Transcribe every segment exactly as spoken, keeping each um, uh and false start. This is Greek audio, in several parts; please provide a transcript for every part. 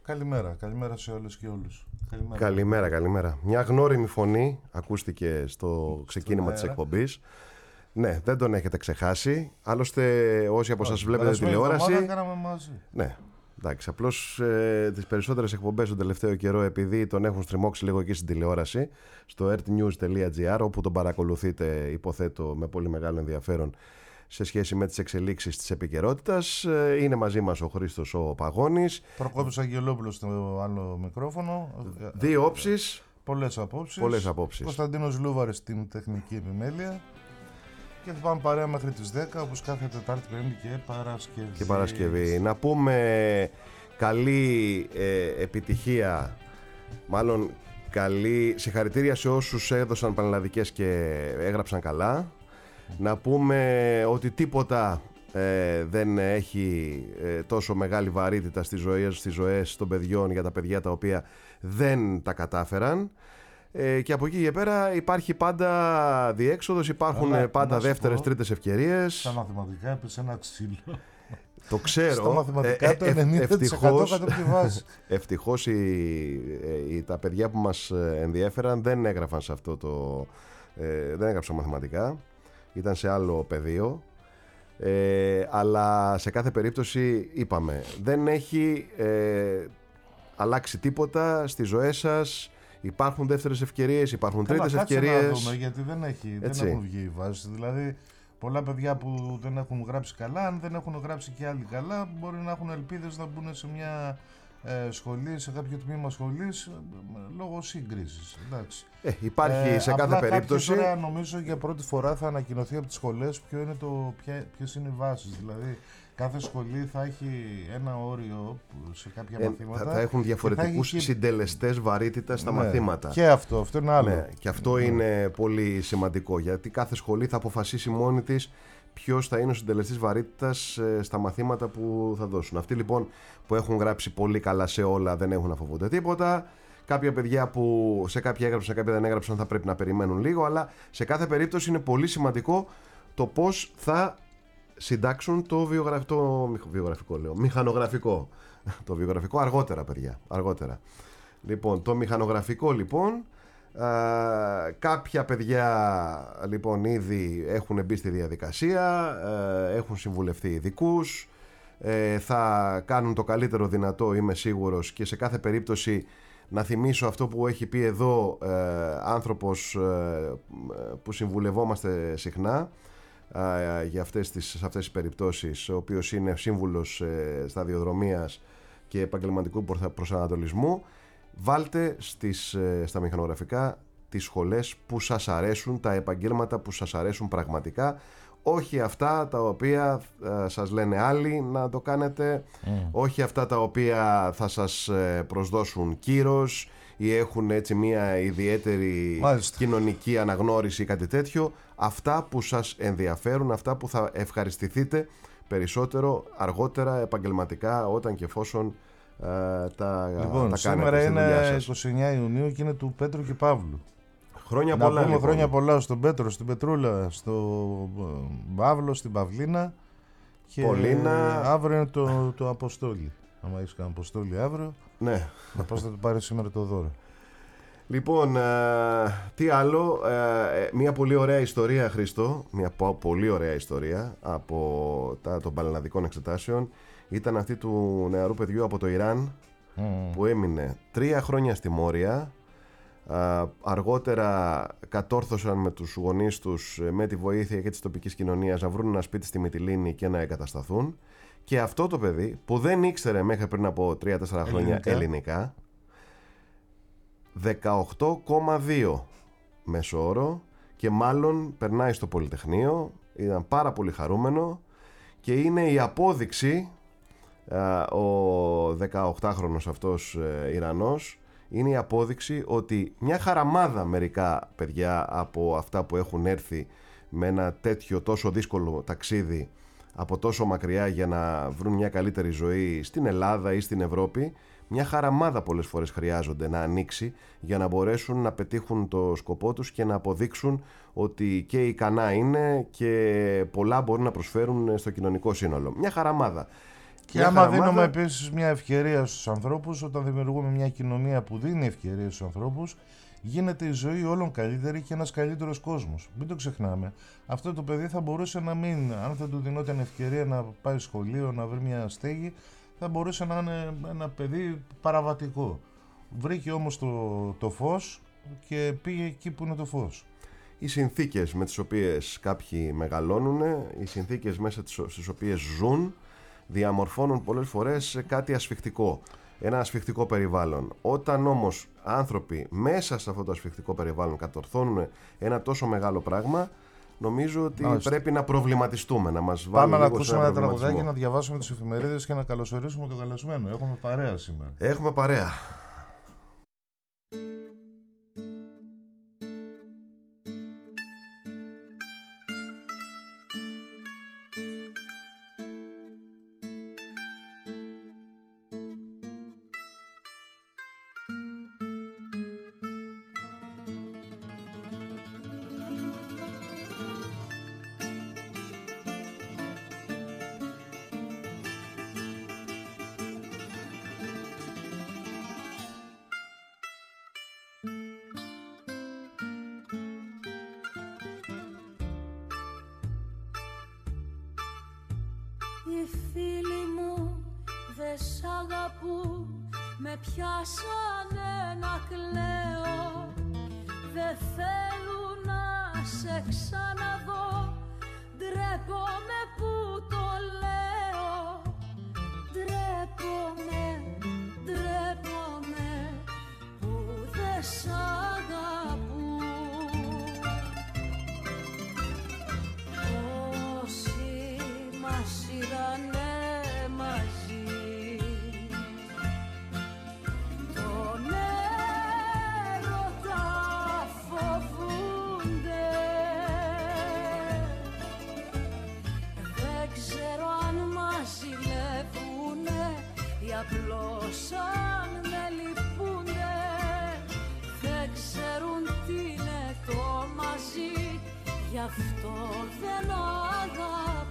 Καλημέρα, καλημέρα σε όλες και όλους. Καλημέρα, καλημέρα. καλημέρα. Μια γνώριμη φωνή ακούστηκε στο ξεκίνημα της εκπομπής. Ναι, δεν τον έχετε ξεχάσει. Άλλωστε, όσοι από εσάς βλέπετε τηλεόραση. Κάναμε μαζί. Ναι, εντάξει. Απλώς ε, τις περισσότερες εκπομπές τον τελευταίο καιρό, επειδή τον έχουν στριμώξει λίγο εκεί στην τηλεόραση, στο ertnews τελεία gr, όπου τον παρακολουθείτε, υποθέτω, με πολύ μεγάλο ενδιαφέρον σε σχέση με τις εξελίξεις της επικαιρότητας. Είναι μαζί μας ο Χρήστος ο Παγώνης. Προκόπης Αγγελόπουλος στο άλλο μικρόφωνο. Δύο όψεις. Πολλές απόψεις. Πολλές απόψεις. Κωνσταντίνος Λούβαρης στην τεχνική επιμέλεια. Και θα πάμε παρέα μέχρι τις δέκα, όπως κάθε Τετάρτη, Πέμπτη και Παρασκευή. Και Παρασκευή. Να πούμε καλή ε, επιτυχία, μάλλον καλή συγχαρητήρια σε όσους έδωσαν πανελλαδικές και έγραψαν καλά. Να πούμε ότι τίποτα ε, δεν έχει ε, τόσο μεγάλη βαρύτητα στις ζωές, στις ζωές των παιδιών για τα παιδιά τα οποία δεν τα κατάφεραν. Ε, και από εκεί και πέρα υπάρχει πάντα διέξοδος, υπάρχουν Αλλά, πάντα δεύτερες, πω, τρίτες ευκαιρίες. Στα μαθηματικά έπεσε ένα ξύλο. Το ξέρω. Στα μαθηματικά ε, το ενενήντα τοις εκατό κατεβιβάζει. Ευτυχώς οι, οι, τα παιδιά που μας ενδιέφεραν δεν έγραφαν σε αυτό το... Ε, δεν έγραψαν μαθηματικά. Ήταν σε άλλο πεδίο. Ε, αλλά σε κάθε περίπτωση είπαμε, δεν έχει ε, αλλάξει τίποτα στις ζωές σας. Υπάρχουν δεύτερες ευκαιρίες, υπάρχουν Καλά, τρίτες ευκαιρίες. Να δούμε, γιατί δεν, έχει, δεν έχουν βγει οι βάσεις. Δηλαδή, πολλά παιδιά που δεν έχουν γράψει καλά, αν δεν έχουν γράψει και άλλοι καλά, μπορεί να έχουν ελπίδες να μπουν σε μια ε, σχολή, σε κάποιο τμήμα σχολής, ε, λόγω σύγκρισης. Ε, υπάρχει ε, σε κάθε απλά περίπτωση. Τώρα νομίζω για πρώτη φορά θα ανακοινωθεί από τις σχολές ποιο είναι το, ποια, ποιες είναι οι βάσεις. Δηλαδή, κάθε σχολή θα έχει ένα όριο σε κάποια ε, μαθήματα. Θα, θα έχουν διαφορετικούς έχει... συντελεστές βαρύτητας στα ναι, μαθήματα. Και αυτό, αυτό είναι άλλο. Ναι, και αυτό ναι. είναι πολύ σημαντικό, γιατί κάθε σχολή θα αποφασίσει μόνη της ποιος θα είναι ο συντελεστής βαρύτητας ε, στα μαθήματα που θα δώσουν. Αυτοί λοιπόν που έχουν γράψει πολύ καλά σε όλα δεν έχουν να φοβούνται τίποτα. Κάποια παιδιά που σε κάποια έγραψαν, σε κάποια δεν έγραψαν, θα πρέπει να περιμένουν λίγο, αλλά σε κάθε περίπτωση είναι πολύ σημαντικό το πώς θα συντάξουν το, βιογραφ... το βιογραφικό, λέω, μηχανογραφικό. Το βιογραφικό αργότερα, παιδιά, αργότερα. Λοιπόν, το μηχανογραφικό λοιπόν, α, κάποια παιδιά λοιπόν ήδη έχουν μπει στη διαδικασία, α, έχουν συμβουλευτεί ειδικούς, ε, θα κάνουν το καλύτερο δυνατό, είμαι σίγουρος, και σε κάθε περίπτωση να θυμίσω αυτό που έχει πει εδώ ε, άνθρωπος ε, που συμβουλευόμαστε συχνά ε, για αυτές τις, σε αυτές τις περιπτώσεις, ο οποίος είναι σύμβουλος ε, σταδιοδρομίας και επαγγελματικού προσανατολισμού. Βάλτε στις, ε, στα μηχανογραφικά τις σχολές που σας αρέσουν, τα επαγγέλματα που σας αρέσουν πραγματικά, όχι αυτά τα οποία ε, σας λένε άλλοι να το κάνετε, mm. όχι αυτά τα οποία θα σας ε, προσδώσουν κύρος ή έχουν έτσι μια ιδιαίτερη Μάλιστα. κοινωνική αναγνώριση ή κάτι τέτοιο. Αυτά που σας ενδιαφέρουν, αυτά που θα ευχαριστηθείτε περισσότερο αργότερα επαγγελματικά, όταν και εφόσον ε, τα, λοιπόν, τα κάνετε. Σήμερα είναι είκοσι εννέα Ιουνίου και είναι του Πέτρου και Παύλου. Χρόνια να πολλά, πούμε λοιπόν. Χρόνια πολλά στον Πέτρο, στην Πετρούλα, στον Παύλο, στην Παυλίνα. Και Πολίνα. Αύριο είναι το, το Αποστόλη. Αν έχεις κανένα Αποστόλη αύριο, ναι. να πας να του πάρει σήμερα το δώρο. Λοιπόν, ε, τι άλλο, ε, μια πολύ ωραία ιστορία, Χρήστο, μια πολύ ωραία ιστορία από τα, των πανελλαδικών εξετάσεων ήταν αυτή του νεαρού παιδιού από το Ιράν mm. που έμεινε τρία χρόνια στη Μόρια. Uh, αργότερα κατόρθωσαν με τους γονείς τους, με τη βοήθεια και της τοπικής κοινωνίας, να βρουν ένα σπίτι στη Μυτιλήνη και να εγκατασταθούν. Και αυτό το παιδί που δεν ήξερε μέχρι πριν από τρία τέσσερα χρόνια ελληνικά, ελληνικά δεκαοκτώ κόμμα δύο μέσο όρο, και μάλλον περνάει στο Πολυτεχνείο, ήταν πάρα πολύ χαρούμενο και είναι η απόδειξη, uh, ο δεκαοκτάχρονος αυτός uh, Ιρανός, είναι η απόδειξη ότι μια χαραμάδα μερικά παιδιά από αυτά που έχουν έρθει με ένα τέτοιο τόσο δύσκολο ταξίδι από τόσο μακριά για να βρουν μια καλύτερη ζωή στην Ελλάδα ή στην Ευρώπη, μια χαραμάδα πολλές φορές χρειάζονται να ανοίξει για να μπορέσουν να πετύχουν το σκοπό τους και να αποδείξουν ότι και ικανά είναι και πολλά μπορούν να προσφέρουν στο κοινωνικό σύνολο. Μια χαραμάδα. Και άμα δίνουμε επίσης μια ευκαιρία στους ανθρώπους, όταν δημιουργούμε μια κοινωνία που δίνει ευκαιρίες στους ανθρώπους, γίνεται η ζωή όλων καλύτερη και ένας καλύτερος κόσμος. Μην το ξεχνάμε. Αυτό το παιδί θα μπορούσε να μην, αν δεν του δινόταν ευκαιρία να πάει σχολείο, να βρει μια στέγη, θα μπορούσε να είναι ένα παιδί παραβατικό. Βρήκε όμως το, το φως και πήγε εκεί που είναι το φως. Οι συνθήκες με τις οποίες κάποιοι μεγαλώνουν, οι συνθήκες μέσα στις οποίες ζουν, διαμορφώνουν πολλές φορές κάτι ασφιχτικό. Ένα ασφιχτικό περιβάλλον. Όταν όμως άνθρωποι μέσα σε αυτό το ασφιχτικό περιβάλλον κατορθώνουν ένα τόσο μεγάλο πράγμα, νομίζω ότι Άστε. πρέπει να προβληματιστούμε, να μας βάλουμε. Πάμε να ακούσουμε ένα τραγουδάκι, να διαβάσουμε τις εφημερίδες και να καλωσορίσουμε τον καλεσμένο. Έχουμε παρέα σήμερα. Έχουμε παρέα. Οι φίλοι μου δε σ' αγαπούν, με πιάσανε να κλαίω. Δε θέλουν να σε ξαναδώ, ντρέπομαι που το λέω. Ντρέπομαι, ντρέπομαι που δε σ' αγαπούν. Όσοι μας είδανε μαζί, τον έρωτα φοβούνται. Δεν ξέρω αν μας ζηλεύουνε ή απλώς αν με λυπούνται. Δεν ξέρουν τι είναι το μαζί, γι' αυτό δεν αγαπούν.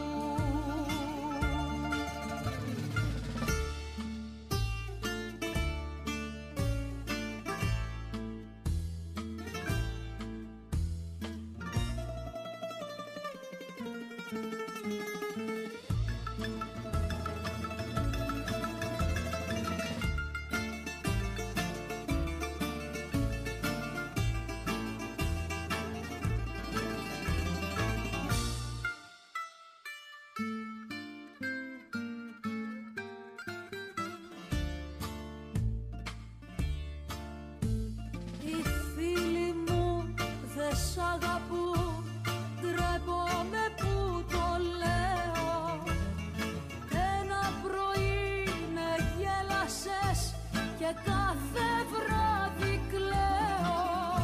Σ' αγαπούν, ντρέπομαι που το λέω. Ένα πρωί με γέλασες και κάθε βράδυ κλαίω.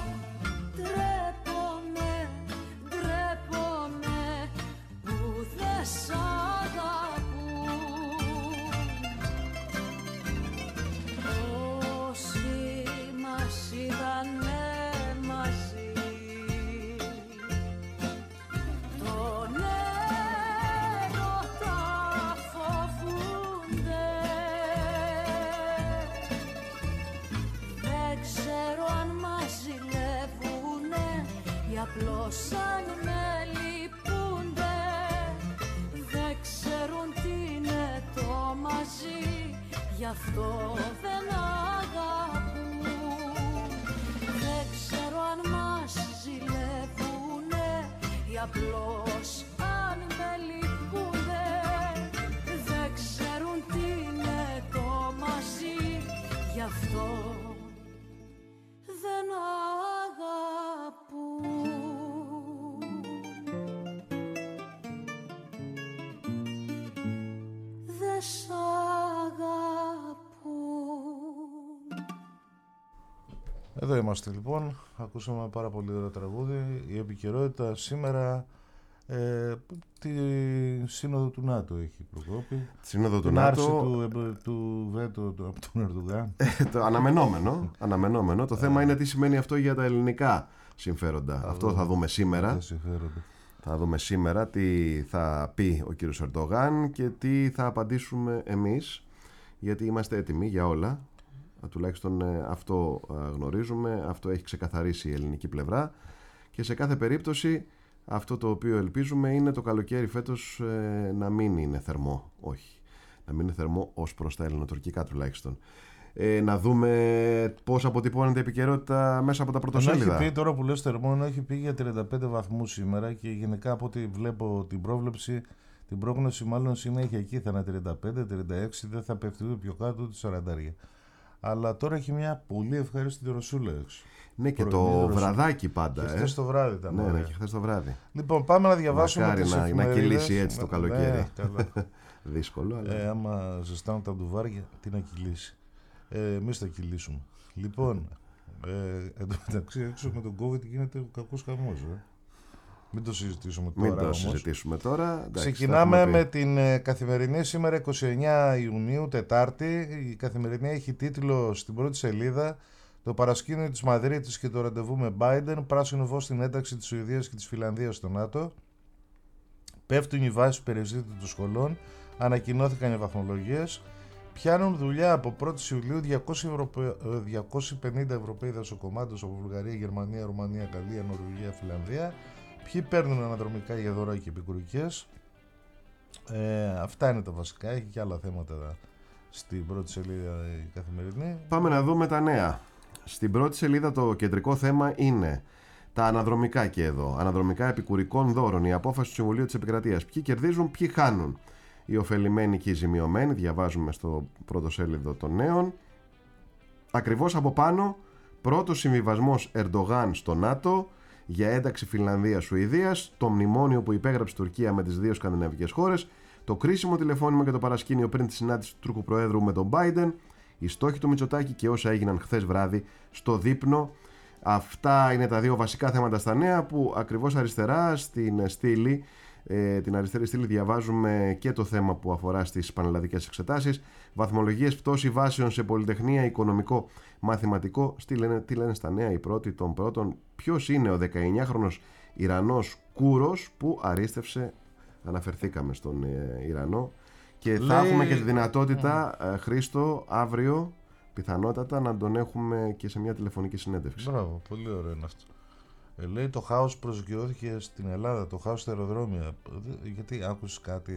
Ντρέπομαι, ντρέπομαι που δεν σ' αγαπούν. Όσοι μας είδανε μαζί, απλώς αν με λυπούνται. Δεν ξέρουν τι είναι το μαζί, γι' αυτό δεν αγαπούν. Δεν ξέρω αν μας ζηλεύουνε ή απλώς αν με λυπούνται. Δεν ξέρουν τι είναι το μαζί, γι' αυτό δεν αγαπούν. Σ' αγαπούν. Εδώ είμαστε λοιπόν, ακούσαμε ένα πάρα πολύ ωραίο τραγούδι. Η επικαιρότητα σήμερα ε, τη σύνοδο του ΝΑΤΟ έχει προκόπη. Σύνοδο του την ΝΑΤΟ. Άρση του, του βέτο από τον Ερντογάν. Το αναμενόμενο, αναμενόμενο. Το θέμα είναι τι σημαίνει αυτό για τα ελληνικά συμφέροντα. Αυτό, αυτό θα δούμε σήμερα. Θα δούμε σήμερα τι θα πει ο κύριος Ερντογάν και τι θα απαντήσουμε εμείς, γιατί είμαστε έτοιμοι για όλα. Τουλάχιστον αυτό γνωρίζουμε, αυτό έχει ξεκαθαρίσει η ελληνική πλευρά και σε κάθε περίπτωση αυτό το οποίο ελπίζουμε είναι το καλοκαίρι φέτος να μην είναι θερμό. Όχι, να μην είναι θερμό ως προς τα ελληνοτουρκικά τουλάχιστον. Ε, να δούμε πώς αποτυπώνεται η επικαιρότητα μέσα από τα πρωτοσέλιδα. Έχει πει, τώρα που λες θερμό, έχει πει για τριάντα πέντε βαθμούς σήμερα και γενικά από ό,τι βλέπω την πρόβλεψη, την πρόγνωση μάλλον συνέχεια εκεί θα είναι τριάντα πέντε τριάντα έξι, δεν θα πέφτει ούτε πιο κάτω ούτε σαράντα. Αλλά τώρα έχει μια πολύ ευχάριστη ρωσούλα έξω. Ναι, και το βραδάκι πάντα. Και χθες το βράδυ ήταν. Ναι, ναι, και χθες το βράδυ. Λοιπόν, πάμε να διαβάσουμε. Μακάρι τις να, να κυλήσει έτσι το καλοκαίρι. Ναι, δύσκολο. Αλλά... Ε, άμα ζεστάνουν τα ντουβάρια, τι να κυλήσει. Ε, εμείς θα κυλήσουμε. Λοιπόν, ε, εν τω μεταξύ έξω με τον COVID γίνεται ο κακός χαμός. Ε. Μην το συζητήσουμε τώρα. Μην το όμως. συζητήσουμε τώρα. Εντάξει, ξεκινάμε με την ε, καθημερινή σήμερα εικοστή ενάτη Ιουνίου, Τετάρτη. Η καθημερινή έχει τίτλο στην πρώτη σελίδα «Το παρασκήνιο της Μαδρίτης και το ραντεβού με Biden. Πράσινο φως στην ένταξη της Σουηδίας και της Φιλανδίας στο ΝΑΤΟ». Πέφτουν οι βάσεις περιζήτητων των σχολών. Ανακοινώθηκαν οι βαθμολογίες. Πιάνουν δουλειά από πρώτη Ιουλίου διακόσιοι πενήντα Ευρωπαίοι δασοκομάτες από Βουλγαρία, Γερμανία, Ρουμανία, Γαλλία, Νορβηγία, Φιλανδία. Ποιοι παίρνουν αναδρομικά για δώρα και επικουρικές. Ε, αυτά είναι τα βασικά. Έχει και άλλα θέματα στην πρώτη σελίδα η καθημερινή. Πάμε να δούμε τα νέα. Στην πρώτη σελίδα το κεντρικό θέμα είναι τα αναδρομικά και εδώ. Αναδρομικά επικουρικών δώρων. Η απόφαση του Συμβουλίου της Επικρατείας. Ποιοι κερδίζουν, ποιοι χάνουν. Οι ωφελημένοι και οι ζημιωμένοι. Διαβάζουμε στο πρώτο σέλιδο των νέων. Ακριβώς από πάνω, πρώτος συμβιβασμός Ερντογάν στο ΝΑΤΟ για ένταξη Φιλανδίας-Σουηδίας, το μνημόνιο που υπέγραψε η Τουρκία με τις δύο σκανδιναβικές χώρες, το κρίσιμο τηλεφώνημα και το παρασκήνιο πριν τη συνάντηση του Τούρκου Προέδρου με τον Biden, οι στόχοι του Μητσοτάκη και όσα έγιναν χθες βράδυ στο δείπνο. Αυτά είναι τα δύο βασικά θέματα στα νέα, που ακριβώς αριστερά στην στήλη, ε, την αριστερή στήλη, διαβάζουμε και το θέμα που αφορά στις πανελλαδικές εξετάσεις. Βαθμολογίες, πτώση βάσεων σε πολυτεχνία, οικονομικό, μαθηματικό. Τι λένε, τι λένε στα νέα οι πρώτοι των πρώτων. Ποιος είναι ο δεκαεννιάχρονος Ιρανός Κούρος που αρίστευσε, αναφερθήκαμε στον ε, Ιρανό, και Λέει... θα έχουμε και τη δυνατότητα, mm. ε, Χρήστο, αύριο πιθανότατα να τον έχουμε και σε μια τηλεφωνική συνέντευξη. Μπράβο, πολύ ωραίο είναι αυτό. Ε, λέει το χάος προσγειώθηκε στην Ελλάδα, το χάος στα αεροδρόμια. Γιατί άκουσες κάτι?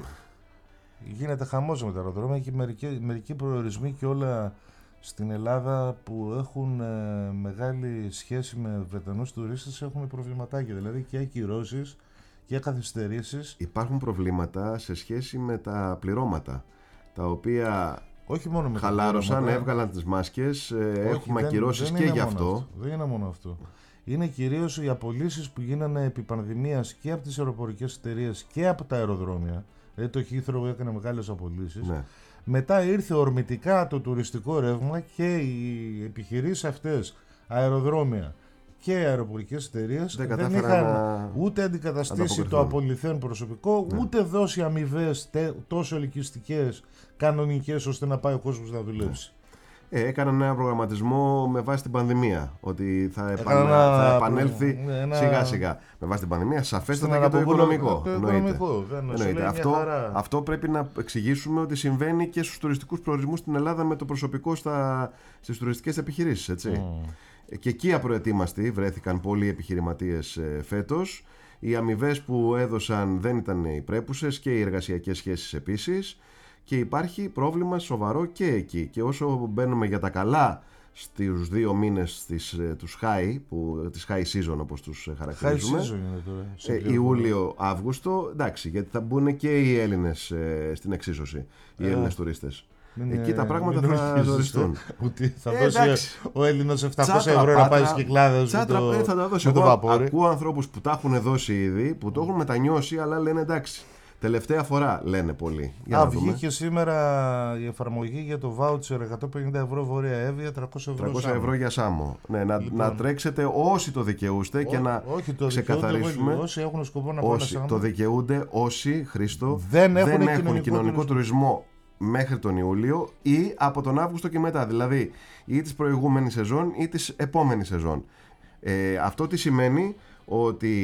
Γίνεται χαμός με τα αεροδρόμια και μερικοί, μερικοί προορισμοί και όλα στην Ελλάδα που έχουν ε, μεγάλη σχέση με Βρετανούς τουρίστες έχουν προβληματάκια. Δηλαδή και ακυρώσεις και καθυστερήσεις. Υπάρχουν προβλήματα σε σχέση με τα πληρώματα, τα οποία όχι μόνο με χαλάρωσαν, έβγαλαν τις μάσκες, ε, όχι, έχουμε ακυρώσεις και γι' αυτό. αυτό. Δεν είναι μόνο αυτό. Είναι κυρίως οι απολύσεις που γίνανε επί πανδημίας και από τις αεροπορικές εταιρείες και από τα αεροδρόμια. Δηλαδή το Heathrow έκανε μεγάλες απολύσεις. Ναι. Μετά ήρθε ορμητικά το τουριστικό ρεύμα και οι επιχειρήσεις αυτές, αεροδρόμια και αεροπορικές εταιρείες, δεν, δεν είχαν να... ούτε αντικαταστήσει το απολυθέν προσωπικό, ναι. ούτε δώσει αμοιβές τόσο ελκυστικές, κανονικές, ώστε να πάει ο κόσμος να δουλέψει. Ναι. Ε, έκαναν ένα προγραμματισμό με βάση την πανδημία. Ότι θα, επανε... ένα... θα επανέλθει ένα... σιγά σιγά. Με βάση την πανδημία, σαφέστατα και το οικονομικό. Το οικονομικό. Δεν εννοείται. Αυτό, αυτό πρέπει να εξηγήσουμε ότι συμβαίνει και στους τουριστικούς προορισμούς στην Ελλάδα με το προσωπικό στα... στις τουριστικές επιχειρήσεις. Έτσι. Mm. Και εκεί απροετοίμαστοι βρέθηκαν πολλοί επιχειρηματίες ε, φέτος. Οι αμοιβές που έδωσαν δεν ήταν οι πρέπουσες και οι εργασιακές σχέσεις επίσης. Και υπάρχει πρόβλημα σοβαρό και εκεί. Και όσο μπαίνουμε για τα καλά στους δύο μήνες της, τους high, που, της high season όπως τους χαρακτηρίζουμε, high season είναι τώρα, ε, Ιούλιο-Αύγουστο, εντάξει, γιατί θα μπουν και οι Έλληνες ε, στην εξίσωση, οι ε, Έλληνες τουρίστες. Μην, εκεί τα πράγματα μην θα ζοριστούν. Ότι θα ε, δώσει εντάξει. ο Έλληνας επτακόσια ευρώ να πάει στις Κυκλάδες με το, ε, θα τα δώσει. με το βαπόρι. Ακούω ανθρώπους που τα έχουν δώσει ήδη, που το έχουν μετανιώσει, αλλά λένε εντάξει. Τελευταία φορά λένε πολλοί. Α, βγήκε σήμερα η εφαρμογή για το voucher εκατόν πενήντα ευρώ Βόρεια Εύβοια, τριακόσια ευρώ, τριακόσια ευρώ για Σάμο. Ναι, να, λοιπόν, να τρέξετε όσοι το δικαιούστε και Ό, να όχι, το ξεκαθαρίσουμε. Όσοι έχουν σκοπό να όσοι πάνε το δικαιούνται, όσοι, Χρήστο, δεν, δεν έχουν, έχουν κοινωνικό, κοινωνικό τουρισμό μέχρι τον Ιούλιο ή από τον Αύγουστο και μετά. Δηλαδή ή της προηγούμενης σεζόν ή της επόμενης σεζόν. Ε, αυτό τι σημαίνει? Ότι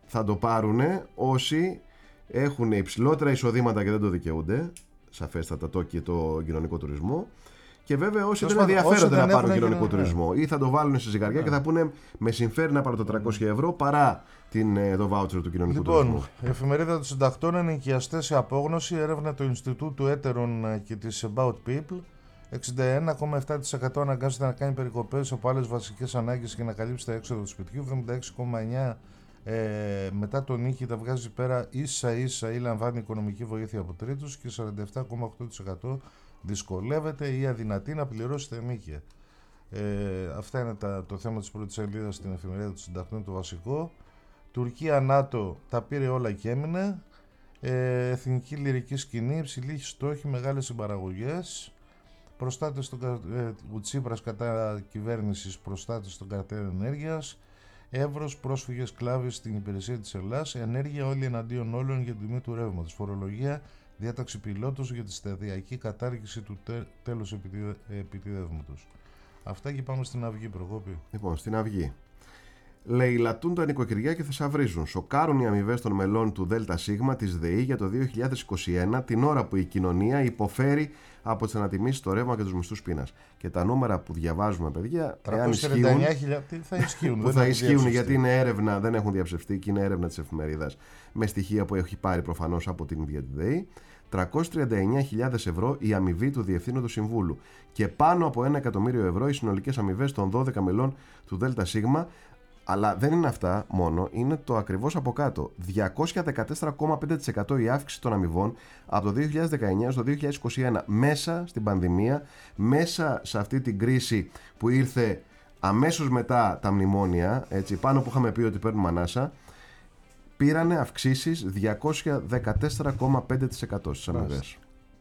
θα το πάρουν όσοι έχουν υψηλότερα εισοδήματα και δεν το δικαιούνται, σαφέστατα το και το κοινωνικό τουρισμό. Και βέβαια όσοι δεν ενδιαφέρονται να πάρουν κοινωνικό και... τουρισμό ή θα το βάλουν σε ζυγαριά yeah. και θα πούνε με συμφέρει να πάρω το τριακόσια ευρώ παρά την, το βάουτσερ του κοινωνικού λοιπόν, τουρισμού. Η εφημερίδα των συντακτών είναι ενοικιαστές σε απόγνωση, έρευνα του Ινστιτούτου Έτερον και της About People. εξήντα ένα κόμμα επτά τοις εκατό αναγκάζεται να κάνει περικοπές από άλλες βασικές ανάγκες και να καλύψει τα έξοδα του σπιτιού. εβδομήντα έξι κόμμα εννέα τοις εκατό ε, μετά τον νίκη τα βγάζει πέρα ίσα ίσα ή λαμβάνει οικονομική βοήθεια από τρίτους και σαράντα επτά κόμμα οκτώ τοις εκατό δυσκολεύεται ή αδυνατεί να πληρώσει τα ενοίκια. Ε, αυτά είναι τα, το θέμα της πρώτης σελίδας στην εφημερίδα των συντακτών, το βασικό. Τουρκία, ΝΑΤΟ, τα πήρε όλα και έμεινε. Ε, εθνική λυρική σκηνή, υψηλή στόχη, μεγάλες συμπαραγωγές. Προστάτες των, ε, ο Τσίπρας κατά κυβέρνησης, προστάτες των καρτέλ ενέργειας. Εύρος, πρόσφυγες σκλάβοι στην υπηρεσία της Ελλάδας. Ενέργεια όλοι εναντίον όλων για την τιμή του ρεύματος. Φορολογία, διάταξη πιλότος για τη σταδιακή κατάργηση του τε, τέλους επιτιδεύματος. Αυτά και πάμε στην Αυγή, Προκόπη. Λοιπόν, στην Αυγή. Λαιλατούν τα νοικοκυριά και θησαυρίζουν. Σοκάρουν οι αμοιβές των μελών του ΔΣ της ΔΕΗ για το δύο χιλιάδες είκοσι ένα, την ώρα που η κοινωνία υποφέρει από τις ανατιμήσεις στο ρεύμα και τους μισθούς πείνας. Και τα νούμερα που διαβάζουμε, παιδιά, εάν ισχύουν, θα ισχύουν, που θα ισχύουν γιατί είναι έρευνα, δεν έχουν διαψευστεί και είναι έρευνα της εφημερίδας με στοιχεία που έχει πάρει προφανώς από την ίδια τη ΔΕΗ. τριακόσιες τριάντα εννέα χιλιάδες ευρώ η αμοιβή του Διευθύνοντος Συμβούλου και πάνω από ένα εκατομμύριο ευρώ οι συνολικές αμοιβές των δώδεκα μελών του ΔΣ. Αλλά δεν είναι αυτά μόνο, είναι το ακριβώς από κάτω. διακόσια δεκατέσσερα κόμμα πέντε τοις εκατό η αύξηση των αμοιβών από το δύο χιλιάδες δεκαεννιά στο δύο χιλιάδες είκοσι ένα, μέσα στην πανδημία, μέσα σε αυτή την κρίση που ήρθε αμέσως μετά τα μνημόνια, έτσι, πάνω που είχαμε πει ότι παίρνουμε ανάσα, πήρανε αυξήσεις διακόσια δεκατέσσερα κόμμα πέντε τοις εκατό στις αμοιβές.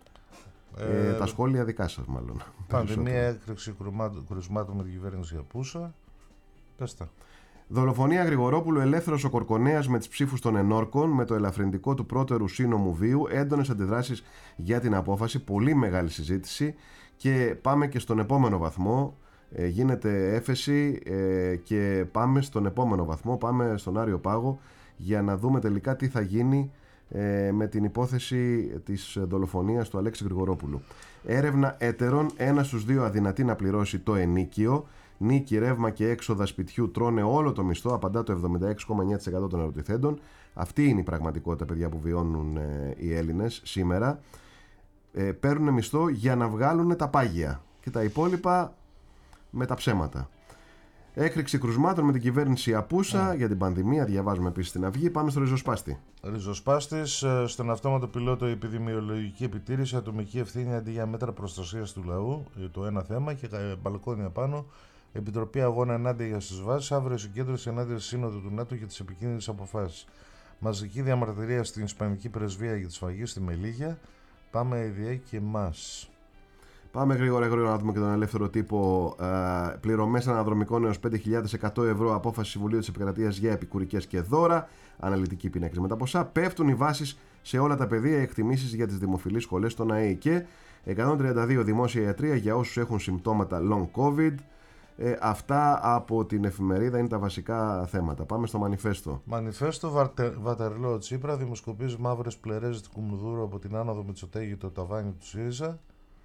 Ε, ε, τα σχόλια δικά σας μάλλον. Πανδημία, έκρηξη κρουσμάτων με την κυβέρνηση Απούσα. Πες τα. Δολοφονία Γρηγορόπουλου, ελεύθερος ο Κορκονέας με τις ψήφους των ενόρκων, με το ελαφρυντικό του πρώτερου σύνομου βίου, έντονες αντιδράσεις για την απόφαση, πολύ μεγάλη συζήτηση και πάμε και στον επόμενο βαθμό. Ε, γίνεται έφεση ε, και πάμε στον επόμενο βαθμό, πάμε στον Άριο Πάγο για να δούμε τελικά τι θα γίνει ε, με την υπόθεση της δολοφονίας του Αλέξη Γρηγορόπουλου. Έρευνα έτερων, ένα στους δύο αδυνατεί να πληρώσει το ενίκιο. Νίκη, ρεύμα και έξοδα σπιτιού τρώνε όλο το μισθό, απαντά το εβδομήντα έξι κόμμα εννέα τοις εκατό των ερωτηθέντων. Αυτή είναι η πραγματικότητα, παιδιά, που βιώνουν ε, οι Έλληνες σήμερα. Ε, παίρνουν μισθό για να βγάλουν τα πάγια και τα υπόλοιπα με τα ψέματα. Έκρηξη κρουσμάτων με την κυβέρνηση Απούσα yeah. για την πανδημία, διαβάζουμε επίσης στην Αυγή. Πάμε στο ριζοσπάστη. Ριζοσπάστης, στον αυτόματο πιλότο, η επιδημιολογική επιτήρηση, ατομική ευθύνη αντί για μέτρα προστασίας του λαού, το ένα θέμα, και μπαλκόνια πάνω. Επιτροπή αγώνα ενάντια για τις βάσεις. Αύριο συγκέντρωση ενάντια στη Σύνοδο του ΝΑΤΟ για τις επικίνδυνες αποφάσεις. Μαζική διαμαρτυρία στην Ισπανική Πρεσβεία για τη σφαγή στη Μελίγια. Πάμε ΕΔΕ και μας. Πάμε γρήγορα, γρήγορα να δούμε και τον ελεύθερο τύπο. Ε, πληρωμές αναδρομικών έως πέντε χιλιάδες εκατό ευρώ. Απόφαση Συμβουλίου της Επικρατείας για επικουρικές και δώρα. Αναλυτική πίναξη με τα ποσά. Πέφτουν οι βάσεις σε όλα τα πεδία. Εκτιμήσεις για τις δημοφιλείς σχολές στον ΑΕΗ. Και εκατόν τριάντα δύο δημόσια ιατρία για όσους έχουν συμπτώματα long COVID. Ε, αυτά από την εφημερίδα είναι τα βασικά θέματα. Πάμε στο Μανιφέστο. Μανιφέστο, Βαρτε, Βατερλό Τσίπρα, δημοσκοπείς μαύρες πλερές του Κουμουνδούρου από την άνοδο Μητσοτάκη το ταβάνι του ΣΥΡΙΖΑ.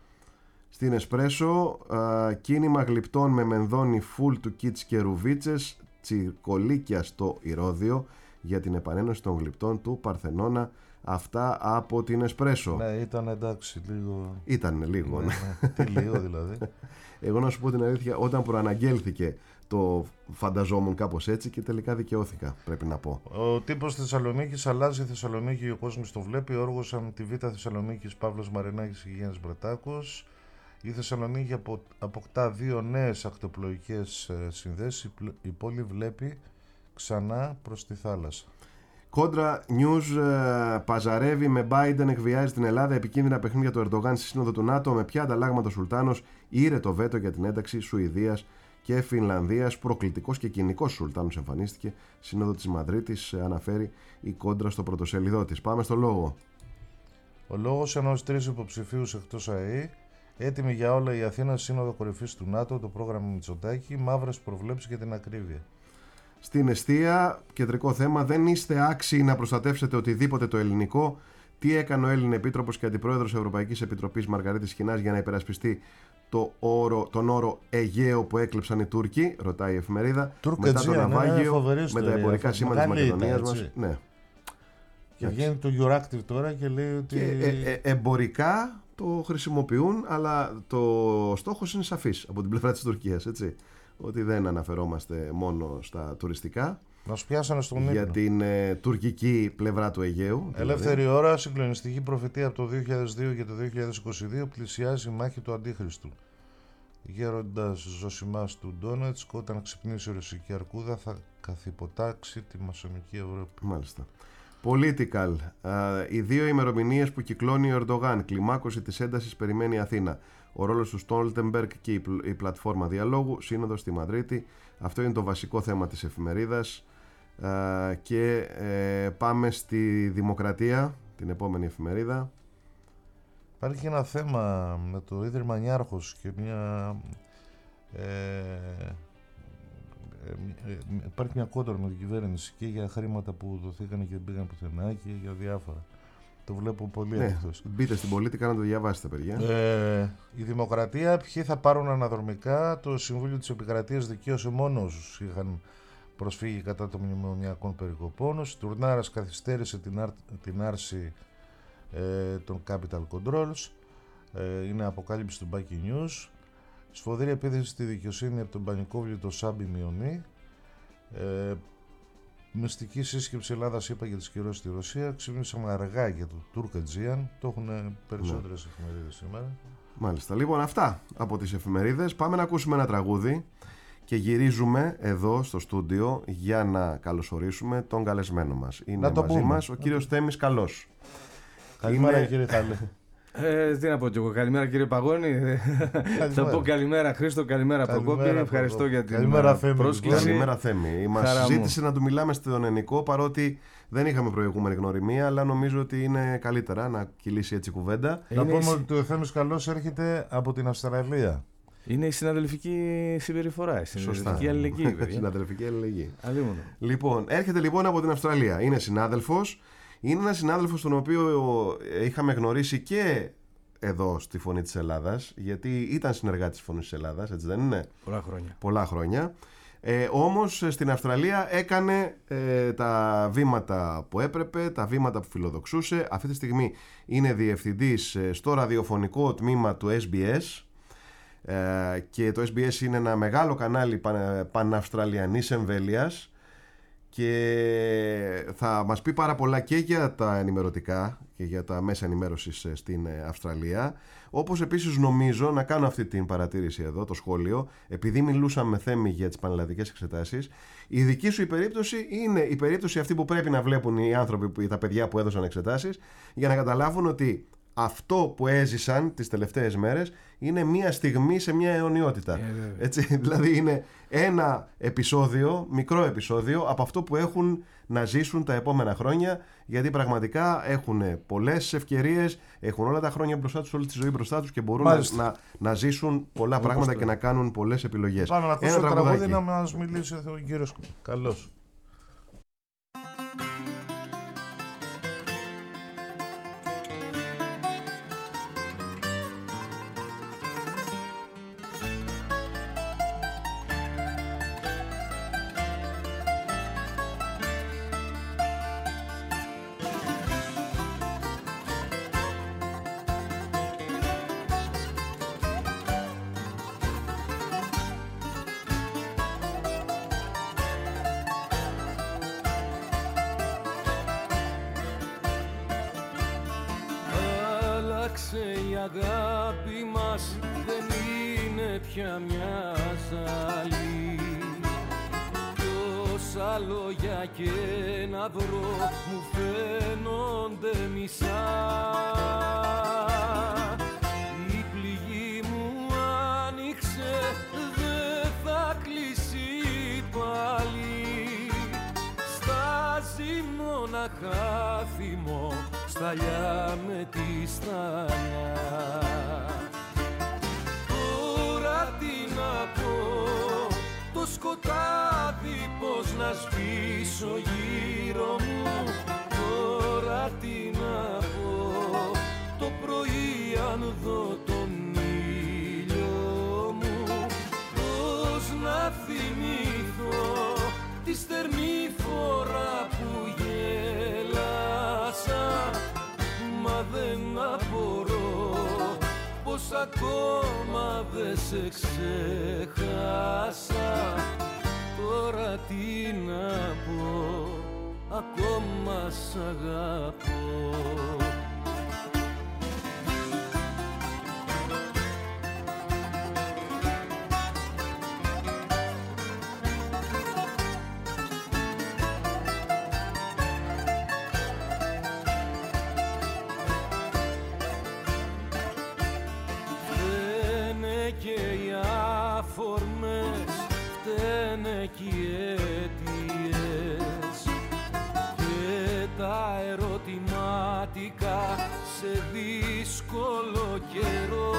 Στην Εσπρέσο, α, κίνημα γλυπτών με μενδόνι φουλ του κίτς και ρουβίτσες, τσιρκολίκια στο Ηρώδειο για την επανένωση των γλυπτών του Παρθενώνα. Αυτά από την Εσπρέσο. Ναι, ήταν εντάξει, λίγο. Ήταν λίγο, ναι. ναι. ναι. Τι λίγο δηλαδή. Εγώ να σου πω την αλήθεια, όταν προαναγγέλθηκε το φανταζόμουν κάπως έτσι και τελικά δικαιώθηκα, πρέπει να πω. Ο τύπος Θεσσαλονίκης αλλάζει. Η Θεσσαλονίκη, ο κόσμος το βλέπει. Όργωσαν τη Β' Θεσσαλονίκης Παύλος Μαρινάκης και Γιάννης Μπρετάκος. Η Θεσσαλονίκη αποκτά δύο νέες ακτοπλοϊκές συνδέσεις. Η πόλη βλέπει ξανά προς τη θάλασσα. Κόντρα News, παζαρεύει με Biden, εκβιάζει την Ελλάδα, επικίνδυνα παιχνίδια του Ερντογάν στη Σύνοδο του ΝΑΤΟ. Με ποια ανταλλάγματα ο Σουλτάνος ήρε το βέτο για την ένταξη Σουηδίας και Φινλανδίας. Προκλητικός και κοινικός Σουλτάνος εμφανίστηκε. Σύνοδο της Μαδρίτης, αναφέρει η Κόντρα στο πρωτοσέλιδό της. Πάμε στο λόγο. Ο λόγος ενός τρεις υποψηφίους εκτός ΑΕΗ. Έτοιμη για όλα η Αθήνα, Σύνοδο Κορυφής του ΝΑΤΟ, το πρόγραμμα Μητσοτάκη, μαύρες προβλέψεις για την ακρίβεια. Στην εστία, κεντρικό θέμα, δεν είστε άξιοι να προστατεύσετε οτιδήποτε το ελληνικό. Τι έκανε ο Έλλην Επίτροπος και Αντιπρόεδρος Ευρωπαϊκής Επιτροπής Μαργαρίτης Χινάς για να υπερασπιστεί το όρο, τον όρο Αιγαίο που έκλεψαν οι Τούρκοι, ρωτάει η εφημερίδα. Τουρκετζία, μετά το ναυάγιο, ναι, με τα εμπορικά σήματα της Μακεδονίας μας. Ναι. Και βγαίνει το Euractiv τώρα και λέει ότι. Και, ε, ε, εμπορικά το χρησιμοποιούν, αλλά το στόχος είναι σαφής από την πλευρά της Τουρκίας. Έτσι. Ότι δεν αναφερόμαστε μόνο στα τουριστικά. Μας πιάσανε στον ύπνο. Για την ε, τουρκική πλευρά του Αιγαίου. Ελεύθερη δηλαδή. ώρα, συγκλονιστική προφητεία από το δύο χιλιάδες δύο και το δύο χιλιάδες είκοσι δύο, πλησιάζει η μάχη του Αντίχριστου. Γέροντας Ζωσιμάς του Ντόνετσκ, όταν ξυπνήσει η ρωσική αρκούδα, θα καθυποτάξει τη μασονική Ευρώπη. Μάλιστα. Political. Uh, οι δύο ημερομηνίες που κυκλώνει ο Ερντογάν. Κλιμάκωση της έντασης περιμένει η Αθήνα. Ο ρόλος του Στόλτεμπεργκ και η, η πλατφόρμα διαλόγου. Σύνοδος στη Μαδρίτη. Αυτό είναι το βασικό θέμα της εφημερίδας. Uh, και ε, πάμε στη Δημοκρατία, την επόμενη εφημερίδα. Υπάρχει ένα θέμα με το Ίδρυμα Νιάρχος και μια... Ε, ε, υπάρχει μια κόντρα με την κυβέρνηση και για χρήματα που δοθήκαν και δεν πήγαν πουθενά και για διάφορα. Το βλέπω πολύ ναι, ευτυχώς. Μπείτε στην Πολίτικα να το διαβάσετε, παιδιά. Ε, η Δημοκρατία, ποιοι θα πάρουν αναδρομικά. Το Συμβούλιο της Επικρατείας δικαίωσε μόνο όσους είχαν προσφύγει κατά των μνημονιακών περικοπών. Ο Τουρνάρας καθυστέρησε την, άρ, την άρση ε, των Capital Controls. Ε, είναι αποκάλυψη του Baki News. Σφοδρή επίθεση στη δικαιοσύνη από τον πανικόβλητο Σάμπι Μιονί. Ε, μυστική σύσκεψη Ελλάδας είπα για τις κυρώσεις στη Ρωσία. Ξύπνησαμε αργά για το Τουρκετζίαν. Το έχουν περισσότερες ναι. εφημερίδες σήμερα. Μάλιστα. Λοιπόν, αυτά από τις εφημερίδες. Πάμε να ακούσουμε ένα τραγούδι και γυρίζουμε εδώ στο στούντιο για να καλωσορίσουμε τον καλεσμένο μας. Είναι μαζί πούμε. μας ο κύριος Θέμης Καλός. Καλημέρα Είναι... κύριε Καλέ. Ε, τι να πω κι εγώ, καλημέρα κύριε Παγώνη. Θα πω καλημέρα Χρήστο, καλημέρα Προκόπη. Ευχαριστώ για την καλημέρα, πρόσκληση. Καλημέρα Θέμη. Μας ζήτησε να του μιλάμε στον ελληνικό, παρότι δεν είχαμε προηγούμενη γνωριμία, αλλά νομίζω ότι είναι καλύτερα να κυλήσει έτσι κουβέντα. Να πούμε ότι ο Θέμης Καλός έρχεται από την Αυστραλία. Είναι η συναδελφική συμπεριφορά, η συναδελφική αλληλεγγύη. Συναδελφική αλληλεγγύη. Αλλήμονο. Λοιπόν, έρχεται λοιπόν από την Αυστραλία. Είναι συνάδελφος. Είναι ένας συνάδελφος τον οποίο είχαμε γνωρίσει και εδώ στη Φωνή της Ελλάδας, γιατί ήταν συνεργάτης της Φωνής της Ελλάδας, έτσι δεν είναι? Πολλά χρόνια. Πολλά χρόνια. Ε, όμως στην Αυστραλία έκανε ε, τα βήματα που έπρεπε, τα βήματα που φιλοδοξούσε. Αυτή τη στιγμή είναι διευθυντής ε, στο ραδιοφωνικό τμήμα του ες μπι ες ε, και το ες μπι ες είναι ένα μεγάλο κανάλι παν, παναυστραλιανής εμβέλειας. Και θα μας πει πάρα πολλά και για τα ενημερωτικά και για τα μέσα ενημέρωσης στην Αυστραλία. Όπως επίσης νομίζω, να κάνω αυτή την παρατήρηση εδώ, το σχόλιο, επειδή μιλούσαμε με Θέμη για τις πανελλαδικές εξετάσεις, η δική σου η περίπτωση είναι η περίπτωση αυτή που πρέπει να βλέπουν οι άνθρωποι, τα παιδιά που έδωσαν εξετάσεις, για να καταλάβουν ότι αυτό που έζησαν τις τελευταίες μέρες είναι μία στιγμή σε μία αιωνιότητα. Yeah, έτσι, δηλαδή είναι ένα επεισόδιο, μικρό επεισόδιο από αυτό που έχουν να ζήσουν τα επόμενα χρόνια, γιατί πραγματικά έχουν πολλές ευκαιρίες, έχουν όλα τα χρόνια μπροστά τους, όλη τη ζωή μπροστά τους και μπορούν να, να, να ζήσουν πολλά Όπως πράγματα το... και να κάνουν πολλές επιλογές. Πάμε να ακούσουμε το τραγούδι να μας μιλήσει ο κύριος Καλός. Η αγάπη μας δεν είναι πια μια άλλη. Τόσα λόγια και να βρω μου φαίνονται μισά. Η πληγή μου άνοιξε, δεν θα κλείσει πάλι. Στάζει μοναχά θυμό, σταλιά με τη σταλιά. Τώρα τι να πω, το σκοτάδι πως να σβήσω γύρω μου. Τώρα τι να πω, το πρωί αν δω τον ήλιο μου, πώς να θυμηθώ τη στερνή φορά που γέλασα. Μα δεν απορώ πως ακόμα δεν σε ξέχασα. Τώρα τι να πω, ακόμα σ' αγαπώ. Φταίνε κι οι αιτίες και τα ερωτηματικά σε δύσκολο καιρό.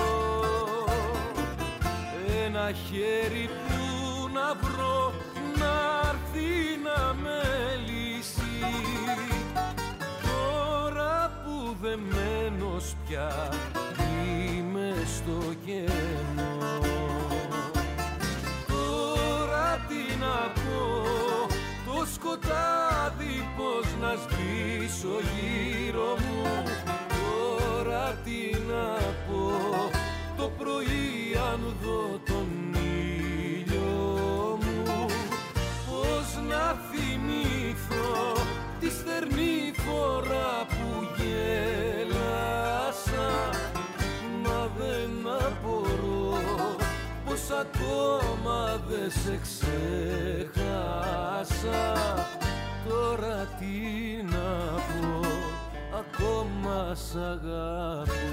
Ένα χέρι που να βρω να'ρθεί να με λύσει. Τώρα που δεμένος πια είμαι στο κενό. Τι να πω, το σκοτάδι πως να σβήσω γύρω μου. Τώρα τι να πω, το πρωί αν δω τον ήλιο μου, πως να θυμηθώ τη στερνή φορά που γέλασα. Μα δεν απορώ πως ακόμα δεν σε ξέχασα. Τώρα τι να πω, ακόμα σ' αγαπώ.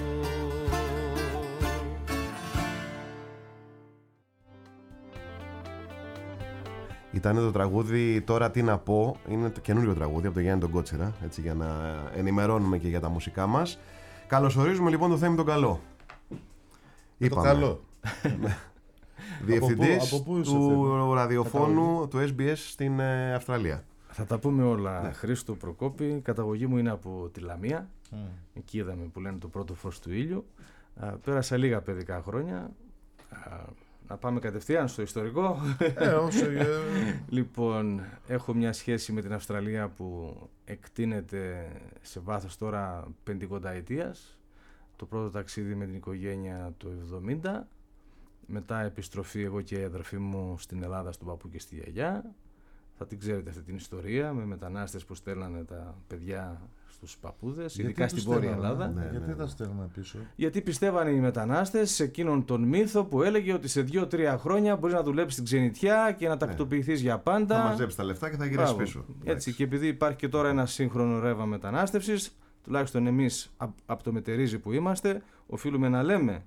Ήταν το τραγούδι «Τώρα τι να πω», είναι το καινούριο τραγούδι από τον Γιάννη τον Κότσιρα, έτσι, για να ενημερώνουμε και για τα μουσικά μας. Καλωσορίζουμε λοιπόν το Θέμη τον Καλό. Το Καλό. Διευθυντής από πού, από πού του ραδιοφώνου του Ες Μπι Ες στην ε, Αυστραλία. Θα τα πούμε όλα. Ναι. Χρήστο Προκόπη, η καταγωγή μου είναι από τη Λαμία. Mm. Εκεί είδαμε που λένε το πρώτο φως του ήλιου. Α, πέρασα λίγα παιδικά χρόνια. Α, να πάμε κατευθείαν στο ιστορικό. Ε, όσο, ε... Λοιπόν, έχω μια σχέση με την Αυστραλία που εκτείνεται σε βάθος τώρα πεντηκονταετίας. Το πρώτο ταξίδι με την οικογένεια το εβδομήντα. Μετά επιστροφή εγώ και η αδερφή μου στην Ελλάδα, στον παππού και στη γιαγιά. Θα την ξέρετε αυτή την ιστορία, με μετανάστες που στέλνανε τα παιδιά στους παππούδες, ειδικά στην Βόρεια Ελλάδα. Ναι, γιατί ναι, τα στέλνανε πίσω? Γιατί πιστεύανε οι μετανάστες σε εκείνον τον μύθο που έλεγε ότι σε δύο-τρία χρόνια μπορείς να δουλέψεις στην ξενιτιά και να τακτοποιηθείς για πάντα. Θα μαζέψεις τα λεφτά και θα γυρίσεις πίσω. Έτσι, και επειδή υπάρχει και τώρα ένα σύγχρονο ρεύμα μετανάστευσης, τουλάχιστον εμείς από το μετερίζει που είμαστε, οφείλουμε να λέμε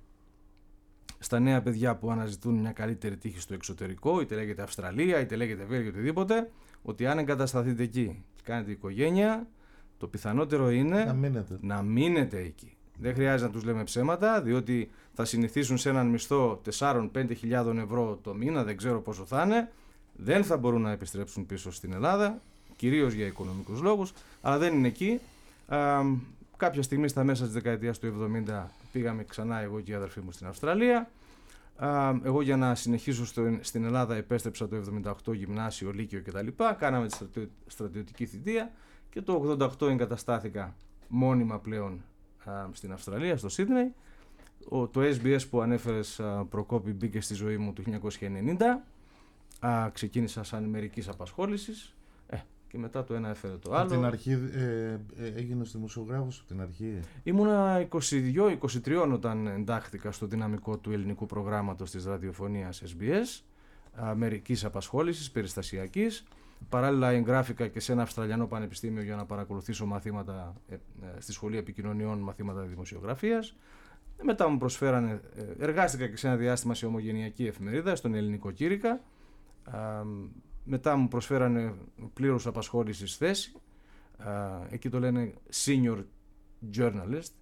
στα νέα παιδιά που αναζητούν μια καλύτερη τύχη στο εξωτερικό, είτε λέγεται Αυστραλία, είτε λέγεται Βέλγιο, οτιδήποτε, ότι αν εγκατασταθείτε εκεί και κάνετε οικογένεια, το πιθανότερο είναι να μείνετε. να μείνετε εκεί. Δεν χρειάζεται να τους λέμε ψέματα, διότι θα συνηθίσουν σε έναν μισθό τέσσερα με πέντε χιλιάδες ευρώ το μήνα, δεν ξέρω πόσο θα είναι, δεν θα μπορούν να επιστρέψουν πίσω στην Ελλάδα, κυρίως για οικονομικούς λόγους, αλλά δεν είναι εκεί. Α, κάποια στιγμή στα μέσα της δεκαετίας του εβδομήντα πήγαμε ξανά εγώ και η αδερφή μου στην Αυστραλία. Α, εγώ για να συνεχίσω στο, στην Ελλάδα επέστρεψα το εβδομήντα οκτώ γυμνάσιο, λύκειο κτλ. Κάναμε τη στρατιω, στρατιωτική θητεία και το ογδόντα οκτώ εγκαταστάθηκα μόνιμα πλέον α, στην Αυστραλία, στο Σίδνεϊ. Ο, το Ες Μπι Ες που ανέφερες, α, Προκόπη, μπήκε στη ζωή μου το χίλια εννιακόσια ενενήντα. Α, ξεκίνησα σαν μερικής απασχόλησης. Και μετά το ένα έφερε το άλλο. Από την αρχή ε, ε, έγινες δημοσιογράφος από την αρχή? Ήμουνα είκοσι δύο είκοσι τρία όταν εντάχθηκα στο δυναμικό του ελληνικού προγράμματος της ραδιοφωνίας Ες Μπι Ες, μερικής απασχόλησης, περιστασιακής. Παράλληλα εγγράφηκα και σε ένα Αυστραλιανό πανεπιστήμιο για να παρακολουθήσω μαθήματα ε, ε, στη Σχολή Επικοινωνιών, μαθήματα δημοσιογραφίας. Μετά μου προσφέρανε, ε, εργάστηκα και σε ένα διάστημα σε ομογενειακή εφημερίδα, στον Ελληνικό Κήρυκα. Ε, Μετά μου προσφέρανε πλήρους απασχόλησης θέση. Εκεί το λένε senior journalist.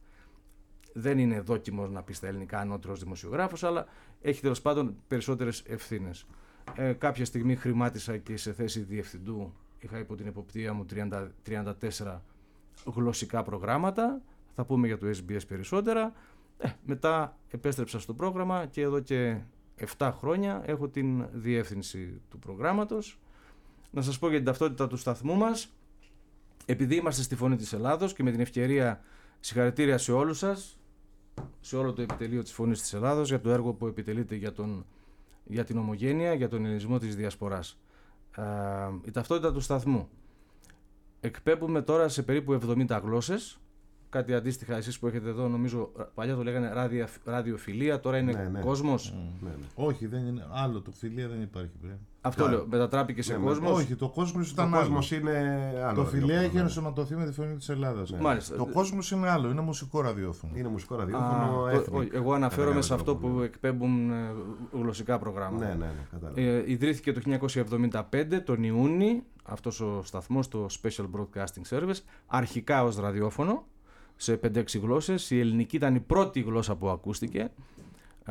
Δεν είναι δόκιμος να πει στα ελληνικά ανώτερος δημοσιογράφος, αλλά έχει τέλος πάντων περισσότερες ευθύνες. Ε, κάποια στιγμή χρημάτισα και σε θέση διευθυντού. Είχα υπό την εποπτεία μου τριάντα, τριάντα τέσσερα γλωσσικά προγράμματα. Θα πούμε για το ες μπι ες περισσότερα. Ε, μετά επέστρεψα στο πρόγραμμα και εδώ και επτά χρόνια έχω την διεύθυνση του προγράμματος. Να σας πω για την ταυτότητα του σταθμού μας. Επειδή είμαστε στη Φωνή της Ελλάδος και με την ευκαιρία συγχαρητήρια σε όλους σας, σε όλο το επιτελείο της Φωνής της Ελλάδος για το έργο που επιτελείτε για, τον, για την ομογένεια, για τον ελληνισμό της διασποράς. Ε, η ταυτότητα του σταθμού. Εκπέμπουμε τώρα σε περίπου εβδομήντα γλώσσες. Κάτι αντίστοιχα εσείς που έχετε εδώ, νομίζω παλιά το λέγανε ράδια, ραδιοφιλία, τώρα είναι ναι, ναι. κόσμος. Mm. Ναι, ναι. Όχι, δεν είναι άλλο, το φιλία δεν υπάρχει πριν. Αυτό yeah. λέω, μετατράπηκε σε ναι, κόσμος. Όχι, το κόσμος ήταν άλλο. Κόσμος είναι άλλο. Το φιλία έχει ενσωματωθεί με τη Φωνή της Ελλάδας. Ναι. Μάλιστα. Το κόσμος είναι άλλο, είναι μουσικό ραδιόφωνο. Είναι μουσικό ραδιόφωνο. Α, το, εγώ αναφέρομαι σε αυτό που εκπέμπουν γλωσσικά προγράμματα. Ναι, ναι, ναι, ε, ιδρύθηκε το χίλια εννιακόσια εβδομήντα πέντε, τον Ιούνι, αυτός ο σταθμός, το Special Broadcasting Service, αρχικά ως ραδιόφωνο. Σε πέντε έξι γλώσσες. Η ελληνική ήταν η πρώτη γλώσσα που ακούστηκε. Α,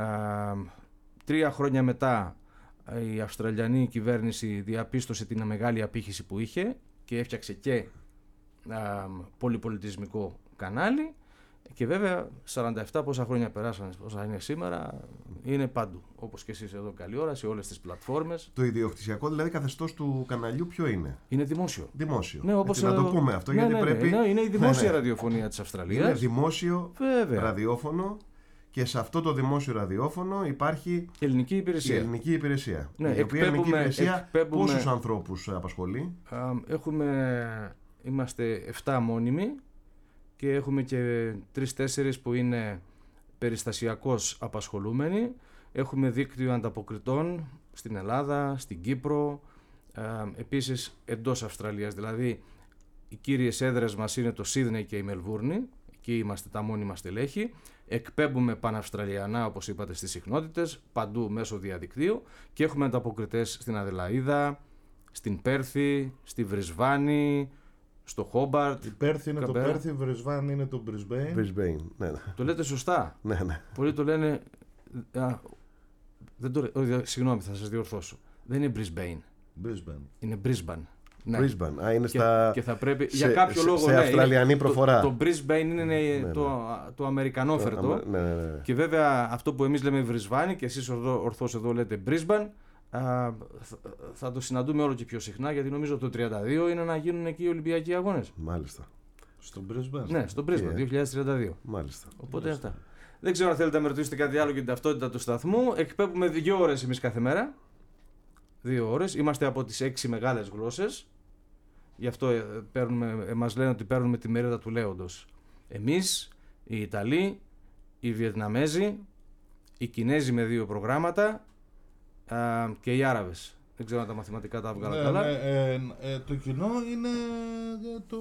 τρία χρόνια μετά η Αυστραλιανή κυβέρνηση διαπίστωσε την μεγάλη απήχηση που είχε και έφτιαξε και α, πολυπολιτισμικό κανάλι και βέβαια σαράντα επτά πόσα χρόνια περάσαν, όσα είναι σήμερα, είναι παντού. Όπως και εσείς εδώ καλή ώρα, σε όλες τις πλατφόρμες. Το ιδιοκτησιακό δηλαδή καθεστώς του καναλιού ποιο είναι? Είναι δημόσιο. Δημόσιο. Ναι, όπως Έτσι, να το πούμε αυτό, ναι, γιατί ναι, πρέπει... ναι, είναι η δημόσια ναι, ναι. ραδιοφωνία της Αυστραλίας. Είναι δημόσιο βέβαια. ραδιόφωνο και σε αυτό το δημόσιο ραδιόφωνο υπάρχει ελληνική υπηρεσία. Η ελληνική υπηρεσία. Ναι, η οποία ελληνική υπηρεσία εκπέμπουμε... πόσους ανθρώπους απασχολεί? Έχουμε... Είμαστε επτά μόνιμοι και έχουμε και τρεις-τέσσερις που είναι περιστασιακώς απασχολούμενοι. Έχουμε δίκτυο ανταποκριτών στην Ελλάδα, στην Κύπρο, ε, επίσης εντός Αυστραλίας. Δηλαδή οι κύριες έδρες μας είναι το Σίδνεϊ και η Μελβούρνη, εκεί είμαστε τα μόνιμα στελέχη. Εκπέμπουμε παναυστραλιανά, όπως είπατε, στις συχνότητες, παντού μέσω διαδικτύου και έχουμε ανταποκριτές στην Αδελαΐδα, στην Πέρθη, στη Βρισβάνη, στο Χόμπαρτ. Η Πέρθη είναι Καμπέρα. Το Πέρθη, η Βρισβάνη είναι το Brisbane. Brisbane, ναι, ναι. Το λέτε σωστά. Ναι, ναι. Πολλοί το λένε. Α, δεν το, ό, συγγνώμη, θα σας διορθώσω. Δεν είναι Brisbane. Brisbane. Είναι Brisbane. Ναι. Brisbane. Α, είναι στα... και, και θα πρέπει, σε, για κάποιο σε, λόγο. σε ναι, αυστραλιανή είναι, προφορά. Το, το Brisbane είναι ναι, ναι. Το, το αμερικανόφερτο. Ναι, ναι, ναι. Και βέβαια αυτό που εμείς λέμε Βρισβάνη και εσείς ορθώς εδώ λέτε Brisbane. Α, θα το συναντούμε όλο και πιο συχνά, γιατί νομίζω το τριάντα δύο είναι να γίνουν εκεί οι Ολυμπιακοί Αγώνες. Μάλιστα. Στο Brisbane. Ναι, στο Brisbane, δύο χιλιάδες τριάντα δύο. Μάλιστα. Οπότε αυτά. Δεν ξέρω αν θέλετε να με ρωτήσετε κάτι άλλο για την ταυτότητα του σταθμού. Εκπέμπουμε δύο ώρες εμείς κάθε μέρα. Δύο ώρες. Είμαστε από τις έξι μεγάλες γλώσσες. Γι' αυτό παίρνουμε, μας λένε ότι παίρνουμε τη μερίδα του λέοντος. Εμείς, οι Ιταλοί, οι Βιετναμέζοι, οι Κινέζοι με δύο προγράμματα α, και οι Άραβες. Δεν ξέρω αν τα μαθηματικά τα έβγαλα ναι, καλά. Ναι, ε, ε, το κοινό είναι το,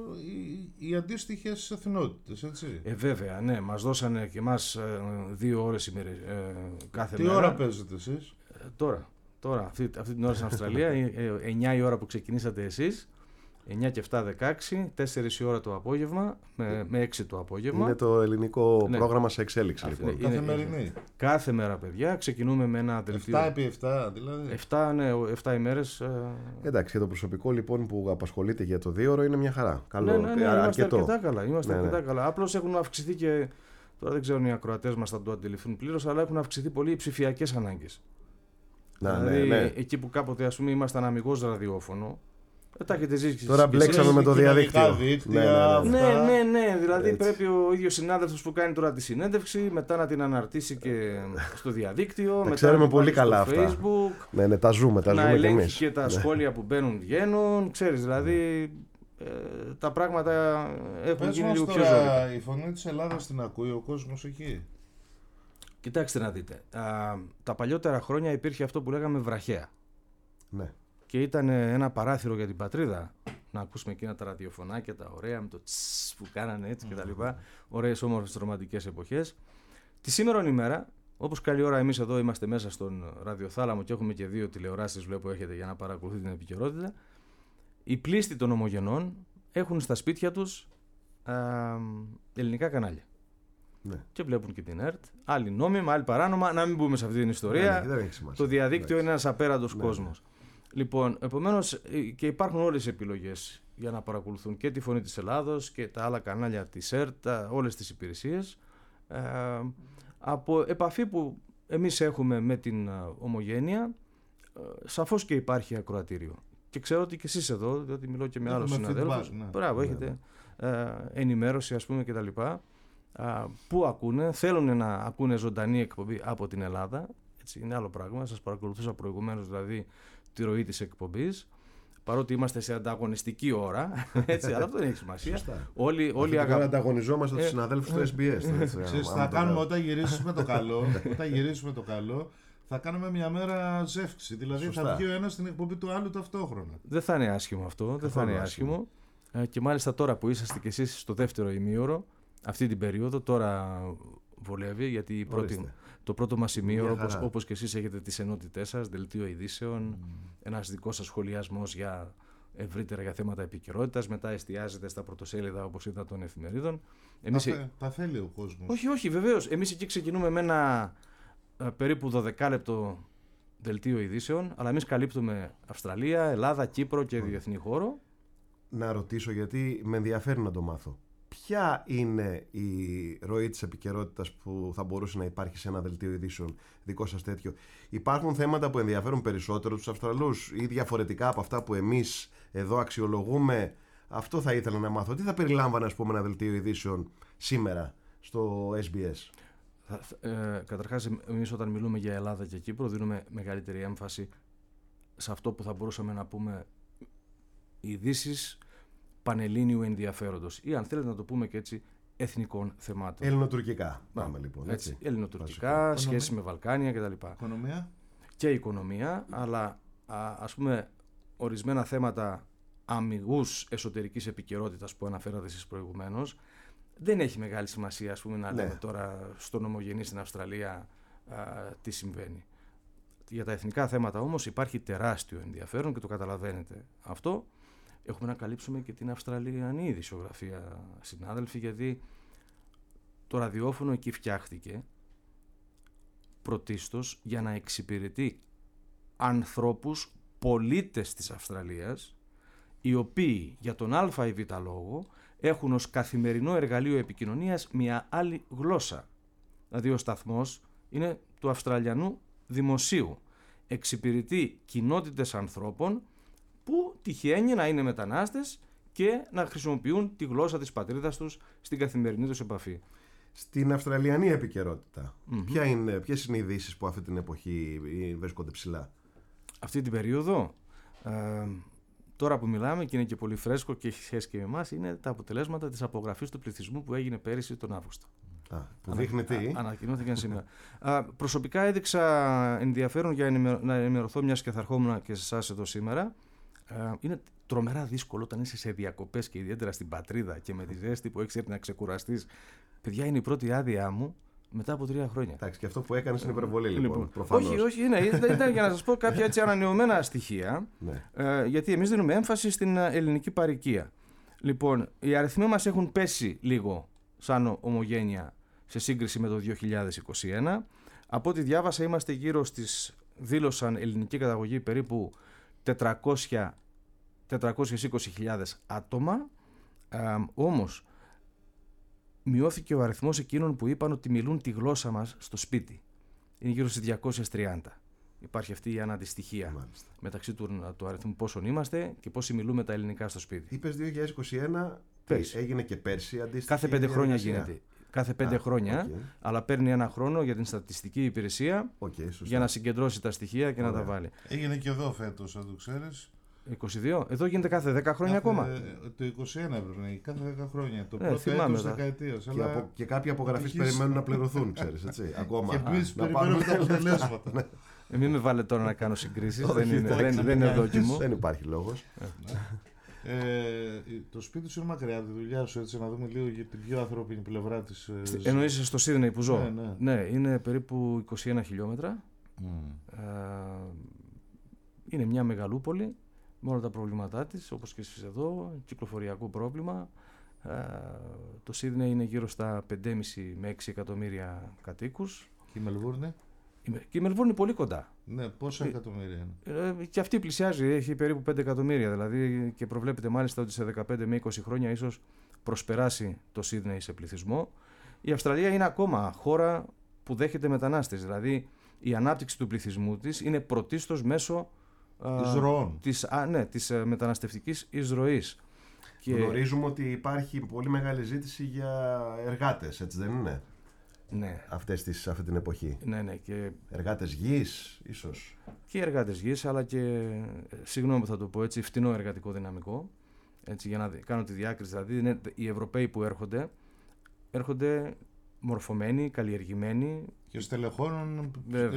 οι, οι αντίστοιχες εθνότητες, έτσι. Ε, βέβαια, ναι. Μας δώσανε και εμάς ε, δύο ώρες ημέρες, ε, κάθε Τι μέρα. Τι ώρα παίζετε εσείς? Ε, τώρα, τώρα αυτή, αυτή την ώρα στην Αυστραλία, εννιά η ώρα που ξεκινήσατε εσείς, εννιά και επτά δεκαέξι, τέσσερις η ώρα το απόγευμα, με, με έξι το απόγευμα. Είναι το ελληνικό ναι. πρόγραμμα σε εξέλιξη. Αυτή, λοιπόν. Είναι, καθημερινή. Κάθε μέρα, παιδιά. Ξεκινούμε με ένα δελτίο. επτά επί επτά, δηλαδή. επτά, ναι, επτά ημέρες. Ε... Εντάξει, και το προσωπικό λοιπόν που απασχολείται για το δύο ώρο είναι μια χαρά. Καλό, ναι, ναι, ναι, αρκετό. Είμαστε αρκετά καλά. Είμαστε ναι, ναι. αρκετά καλά. Απλώς έχουν αυξηθεί και. Τώρα δεν ξέρω αν οι ακροατές μας θα το αντιληφθούν πλήρως, αλλά έχουν αυξηθεί πολύ οι ψηφιακές ανάγκες. Να, δηλαδή, ναι, ναι. εκεί που κάποτε ας πούμε ήμασταν αμιγώς ραδιόφωνο. Τα έχετε ζήσει. Τώρα μπλέξαμε με το διαδίκτυο. Δίκτυα, ναι, ναι, ναι, ναι, ναι, ναι. Δηλαδή έτσι. Πρέπει ο ίδιος συνάδελφος που κάνει τώρα τη συνέντευξη μετά να την αναρτήσει και στο διαδίκτυο. Τα μετά ξέρουμε να πολύ στο καλά Facebook, αυτά. Ναι, ναι, τα ζούμε, τα να ζούμε κι ελέγχει εμείς. και τα ναι. σχόλια που μπαίνουν, βγαίνουν. Ξέρεις, δηλαδή ε, τα πράγματα έχουν Πες γίνει μας λίγο πιο τώρα, ζώρικα. η Φωνή της Ελλάδας την ακούει ο κόσμος εκεί? Κοιτάξτε να δείτε. Α, τα παλιότερα χρόνια υπήρχε αυτό που λέγαμε βραχαία. Ναι. Και ήταν ένα παράθυρο για την πατρίδα. Να ακούσουμε εκείνα τα ραδιοφωνάκια, τα ωραία με το τσσσ που κάνανε έτσι mm. και τα λοιπά. Ωραίες όμορφες ρομαντικές εποχές. Τη σήμερον ημέρα, όπως καλή ώρα εμείς εδώ είμαστε μέσα στον ραδιοθάλαμο και έχουμε και δύο τηλεοράσεις, βλέπω έχετε για να παρακολουθείτε την επικαιρότητα. Οι πλήστοι των ομογενών έχουν στα σπίτια τους α, ελληνικά κανάλια. Ναι. Και βλέπουν και την ΕΡΤ. Άλλοι νόμιμα, άλλοι παράνομα. Να μην μπούμε σε αυτή την ιστορία. Ναι, δεν έχει σημασία. Το διαδίκτυο Εντάξει. είναι ένας απέραντος Ναι, κόσμος. Λοιπόν, επομένως και υπάρχουν όλες οι επιλογές για να παρακολουθούν και τη Φωνή της Ελλάδος και τα άλλα κανάλια της ΕΡΤ, όλες τις υπηρεσίες. Ε, από επαφή που εμείς έχουμε με την Ομογένεια, ε, σαφώς και υπάρχει ακροατήριο. Και ξέρω ότι και εσείς εδώ, διότι μιλώ και με άλλους συναδέλφους, ναι. μπράβο, Ναι, έχετε ε, ενημέρωση ας πούμε κτλ. Που ακούνε, θέλουν να ακούνε ζωντανή εκπομπή από την Ελλάδα. Έτσι, είναι άλλο πράγμα. Σας παρακολουθούσα προηγουμένως δηλαδή τη ροή της εκπομπής. Παρότι είμαστε σε ανταγωνιστική ώρα, έτσι, αλλά αυτό δεν έχει σημασία. Όλοι, όλοι Αυτή αγα... τώρα ανταγωνιζόμαστε τους συναδέλφους του Ες Μπι Ες. Ξέρεις, θα κάνουμε όταν γυρίσουμε το καλό, όταν γυρίσουμε το καλό, θα κάνουμε μια μέρα ζεύξη. Δηλαδή Σωστά. θα βγει ο ένας στην εκπομπή του άλλου ταυτόχρονα. Δεν θα είναι άσχημο αυτό. Δεν θα είναι άσχημο. Ε, και μάλιστα τώρα που είσαστε κι εσείς στο δεύτερο ημίωρο, αυτή την περίοδο, τώρα βολεύει, γιατί η πρώτη, το πρώτο μας ημίωρο, όπως, όπως και εσείς έχετε τις ενότητές σας, δελτίο ειδήσεων, mm. ένας δικός σας σχολιασμός για ευρύτερα για θέματα επικαιρότητας, μετά εστιάζετε στα πρωτοσέλιδα όπως είδα των εφημερίδων. Εμείς... Τα, θε, τα θέλει ο κόσμος. Όχι, όχι, βεβαίως. Εμείς εκεί ξεκινούμε με ένα α, περίπου δώδεκα λεπτό δελτίο ειδήσεων, αλλά εμείς καλύπτουμε Αυστραλία, Ελλάδα, Κύπρο και mm. διεθνή χώρο. Να ρωτήσω, γιατί με ενδιαφέρει να το μάθω. Ποια είναι η ροή της επικαιρότητας που θα μπορούσε να υπάρχει σε ένα δελτίο ειδήσεων δικό σας τέτοιο? Υπάρχουν θέματα που ενδιαφέρουν περισσότερο τους Αυστραλούς ή διαφορετικά από αυτά που εμείς εδώ αξιολογούμε? Αυτό θα ήθελα να μάθω. Τι θα περιλάμβανε, ας πούμε, ένα δελτίο ειδήσεων σήμερα στο Ες Μπι Ες? Ε, καταρχάς, εμείς όταν μιλούμε για Ελλάδα και Κύπρο δίνουμε μεγαλύτερη έμφαση σε αυτό που θα μπορούσαμε να πούμε ειδήσεις πανελλήνιου ενδιαφέροντος ή αν θέλετε να το πούμε και έτσι εθνικών θεμάτων. Ελληνοτουρκικά πάμε λοιπόν. Έτσι, έτσι. Ελληνοτουρκικά, σχέση με Βαλκάνια κτλ. Οικονομία. Και οικονομία, αλλά α, ας πούμε ορισμένα θέματα αμιγούς εσωτερικής επικαιρότητας που αναφέρατε εσείς προηγουμένως, δεν έχει μεγάλη σημασία ας πούμε, να ναι. λέμε τώρα στον Ομογενή στην Αυστραλία α, τι συμβαίνει. Για τα εθνικά θέματα όμως υπάρχει τεράστιο ενδιαφέρον και το καταλαβαίνετε αυτό. Έχουμε να καλύψουμε και την Αυστραλιανή ειδησιογραφία, συνάδελφοι, γιατί το ραδιόφωνο εκεί φτιάχτηκε πρωτίστως για να εξυπηρετεί ανθρώπους, πολίτες της Αυστραλίας, οι οποίοι για τον α ή β λόγο έχουν ως καθημερινό εργαλείο επικοινωνίας μια άλλη γλώσσα. Δηλαδή ο σταθμός είναι του Αυστραλιανού δημοσίου. Εξυπηρετεί κοινότητες ανθρώπων που τυχαίνει να είναι μετανάστες και να χρησιμοποιούν τη γλώσσα της πατρίδας τους στην καθημερινή τους επαφή. Στην Αυστραλιανή επικαιρότητα, mm-hmm. ποια είναι, ποιες είναι οι ειδήσεις που αυτή την εποχή βρίσκονται ψηλά? Αυτή την περίοδο, ε, τώρα που μιλάμε και είναι και πολύ φρέσκο και έχει σχέση και με εμάς, είναι τα αποτελέσματα της απογραφής του πληθυσμού που έγινε πέρυσι τον Αύγουστο. Α, που δείχνει τι? Α, ανακοινώθηκαν σήμερα. Α, προσωπικά έδειξα ενδιαφέρον για να ενημερωθώ, μιας και θα ερχόμουν και σε εσάς εδώ σήμερα. Ε, είναι τρομερά δύσκολο όταν είσαι σε διακοπές και ιδιαίτερα στην πατρίδα και με τη ζέστη που έχεις έρθει να ξεκουραστείς. Παιδιά, είναι η πρώτη άδειά μου μετά από τρία χρόνια. Εντάξει, και αυτό που έκανες είναι υπερβολή, λοιπόν. λοιπόν προφανώς. Όχι, όχι, είναι, ήταν για να σας πω κάποια έτσι ανανεωμένα στοιχεία. Ναι. ε, γιατί εμείς δίνουμε έμφαση στην ελληνική παροικία. Λοιπόν, οι αριθμοί μας έχουν πέσει λίγο σαν Ομογένεια σε σύγκριση με το δύο χιλιάδες είκοσι ένα. Από ό,τι διάβασα, είμαστε γύρω στις, δήλωσαν ελληνική καταγωγή περίπου τετρακόσιες είκοσι χιλιάδες άτομα, ε, όμως μειώθηκε ο αριθμός εκείνων που είπαν ότι μιλούν τη γλώσσα μας στο σπίτι. Είναι γύρω στις διακόσιες τριάντα. Υπάρχει αυτή η αναντιστοιχία Μάλιστα. μεταξύ του, του αριθμού πόσων είμαστε και πόσοι μιλούμε τα ελληνικά στο σπίτι. Είπες δύο χιλιάδες είκοσι ένα, πέρσι. Έγινε και πέρσι αντίστοιχη? Κάθε πέντε χρόνια γίνεται. Κάθε πέντε Α, χρόνια, okay. αλλά παίρνει ένα χρόνο για την στατιστική υπηρεσία okay, για να συγκεντρώσει τα στοιχεία και Ωραία. να τα βάλει. Έγινε και εδώ φέτος, αν το ξέρεις. είκοσι δύο. Εδώ γίνεται κάθε δέκα χρόνια κάθε, ακόμα. Το είκοσι ένα έπρεπε να γίνει, κάθε δέκα χρόνια. Το ε, πρώτο έτος δεκαετίας. Και, αλλά... απο, και κάποιοι απογραφείς περιμένουν να πληρωθούν, ξέρεις, έτσι. Ακόμα. Και εμείς περιμένουμε τα αποτελέσματα. Ε, μην με βάλετε τώρα να κάνω συγκρίσεις. δεν είναι, δεν, δεν είναι δόκιμο. Δεν υπάρχει λόγος. Ε, το σπίτι σου είναι μακριά από τη δουλειά σου, έτσι, να δούμε λίγο για την πιο ανθρώπινη πλευρά της. Εννοείς στο Σίδνεϊ που ζω? Ναι, ναι. ναι, είναι περίπου είκοσι ένα χιλιόμετρα. Mm. Ε, είναι μια μεγαλούπολη με όλα τα προβλήματά της, όπως και εσείς εδώ, κυκλοφοριακό πρόβλημα. Το Σίδνεϊ είναι γύρω στα πέντε κόμμα πέντε με έξι εκατομμύρια κατοίκους. Και η Μελβούρνη? Και η Μελβούρνη είναι πολύ κοντά. Ναι, πόσα εκατομμύρια είναι? Ε, και αυτή πλησιάζει, έχει περίπου πέντε εκατομμύρια. Δηλαδή, και προβλέπεται μάλιστα ότι σε δεκαπέντε με είκοσι χρόνια ίσως προσπεράσει το Σίδνεϊ σε πληθυσμό. Η Αυστραλία είναι ακόμα χώρα που δέχεται μετανάστες. Δηλαδή, η ανάπτυξη του πληθυσμού της είναι πρωτίστως μέσω εισρωών. της, α, ναι, της μεταναστευτικής εισρωής. Και... Γνωρίζουμε ότι υπάρχει πολύ μεγάλη ζήτηση για εργάτες, έτσι δεν είναι? Ναι. Αυτές τις, αυτή την εποχή. Ναι, ναι, και... Εργάτες γης, ίσως. Και εργάτες γης, αλλά και, συγγνώμη που θα το πω έτσι, φτηνό εργατικό δυναμικό. Έτσι, για να κάνω τη διάκριση, δηλαδή είναι οι Ευρωπαίοι που έρχονται, έρχονται μορφωμένοι, καλλιεργημένοι. Και στελεχώνουν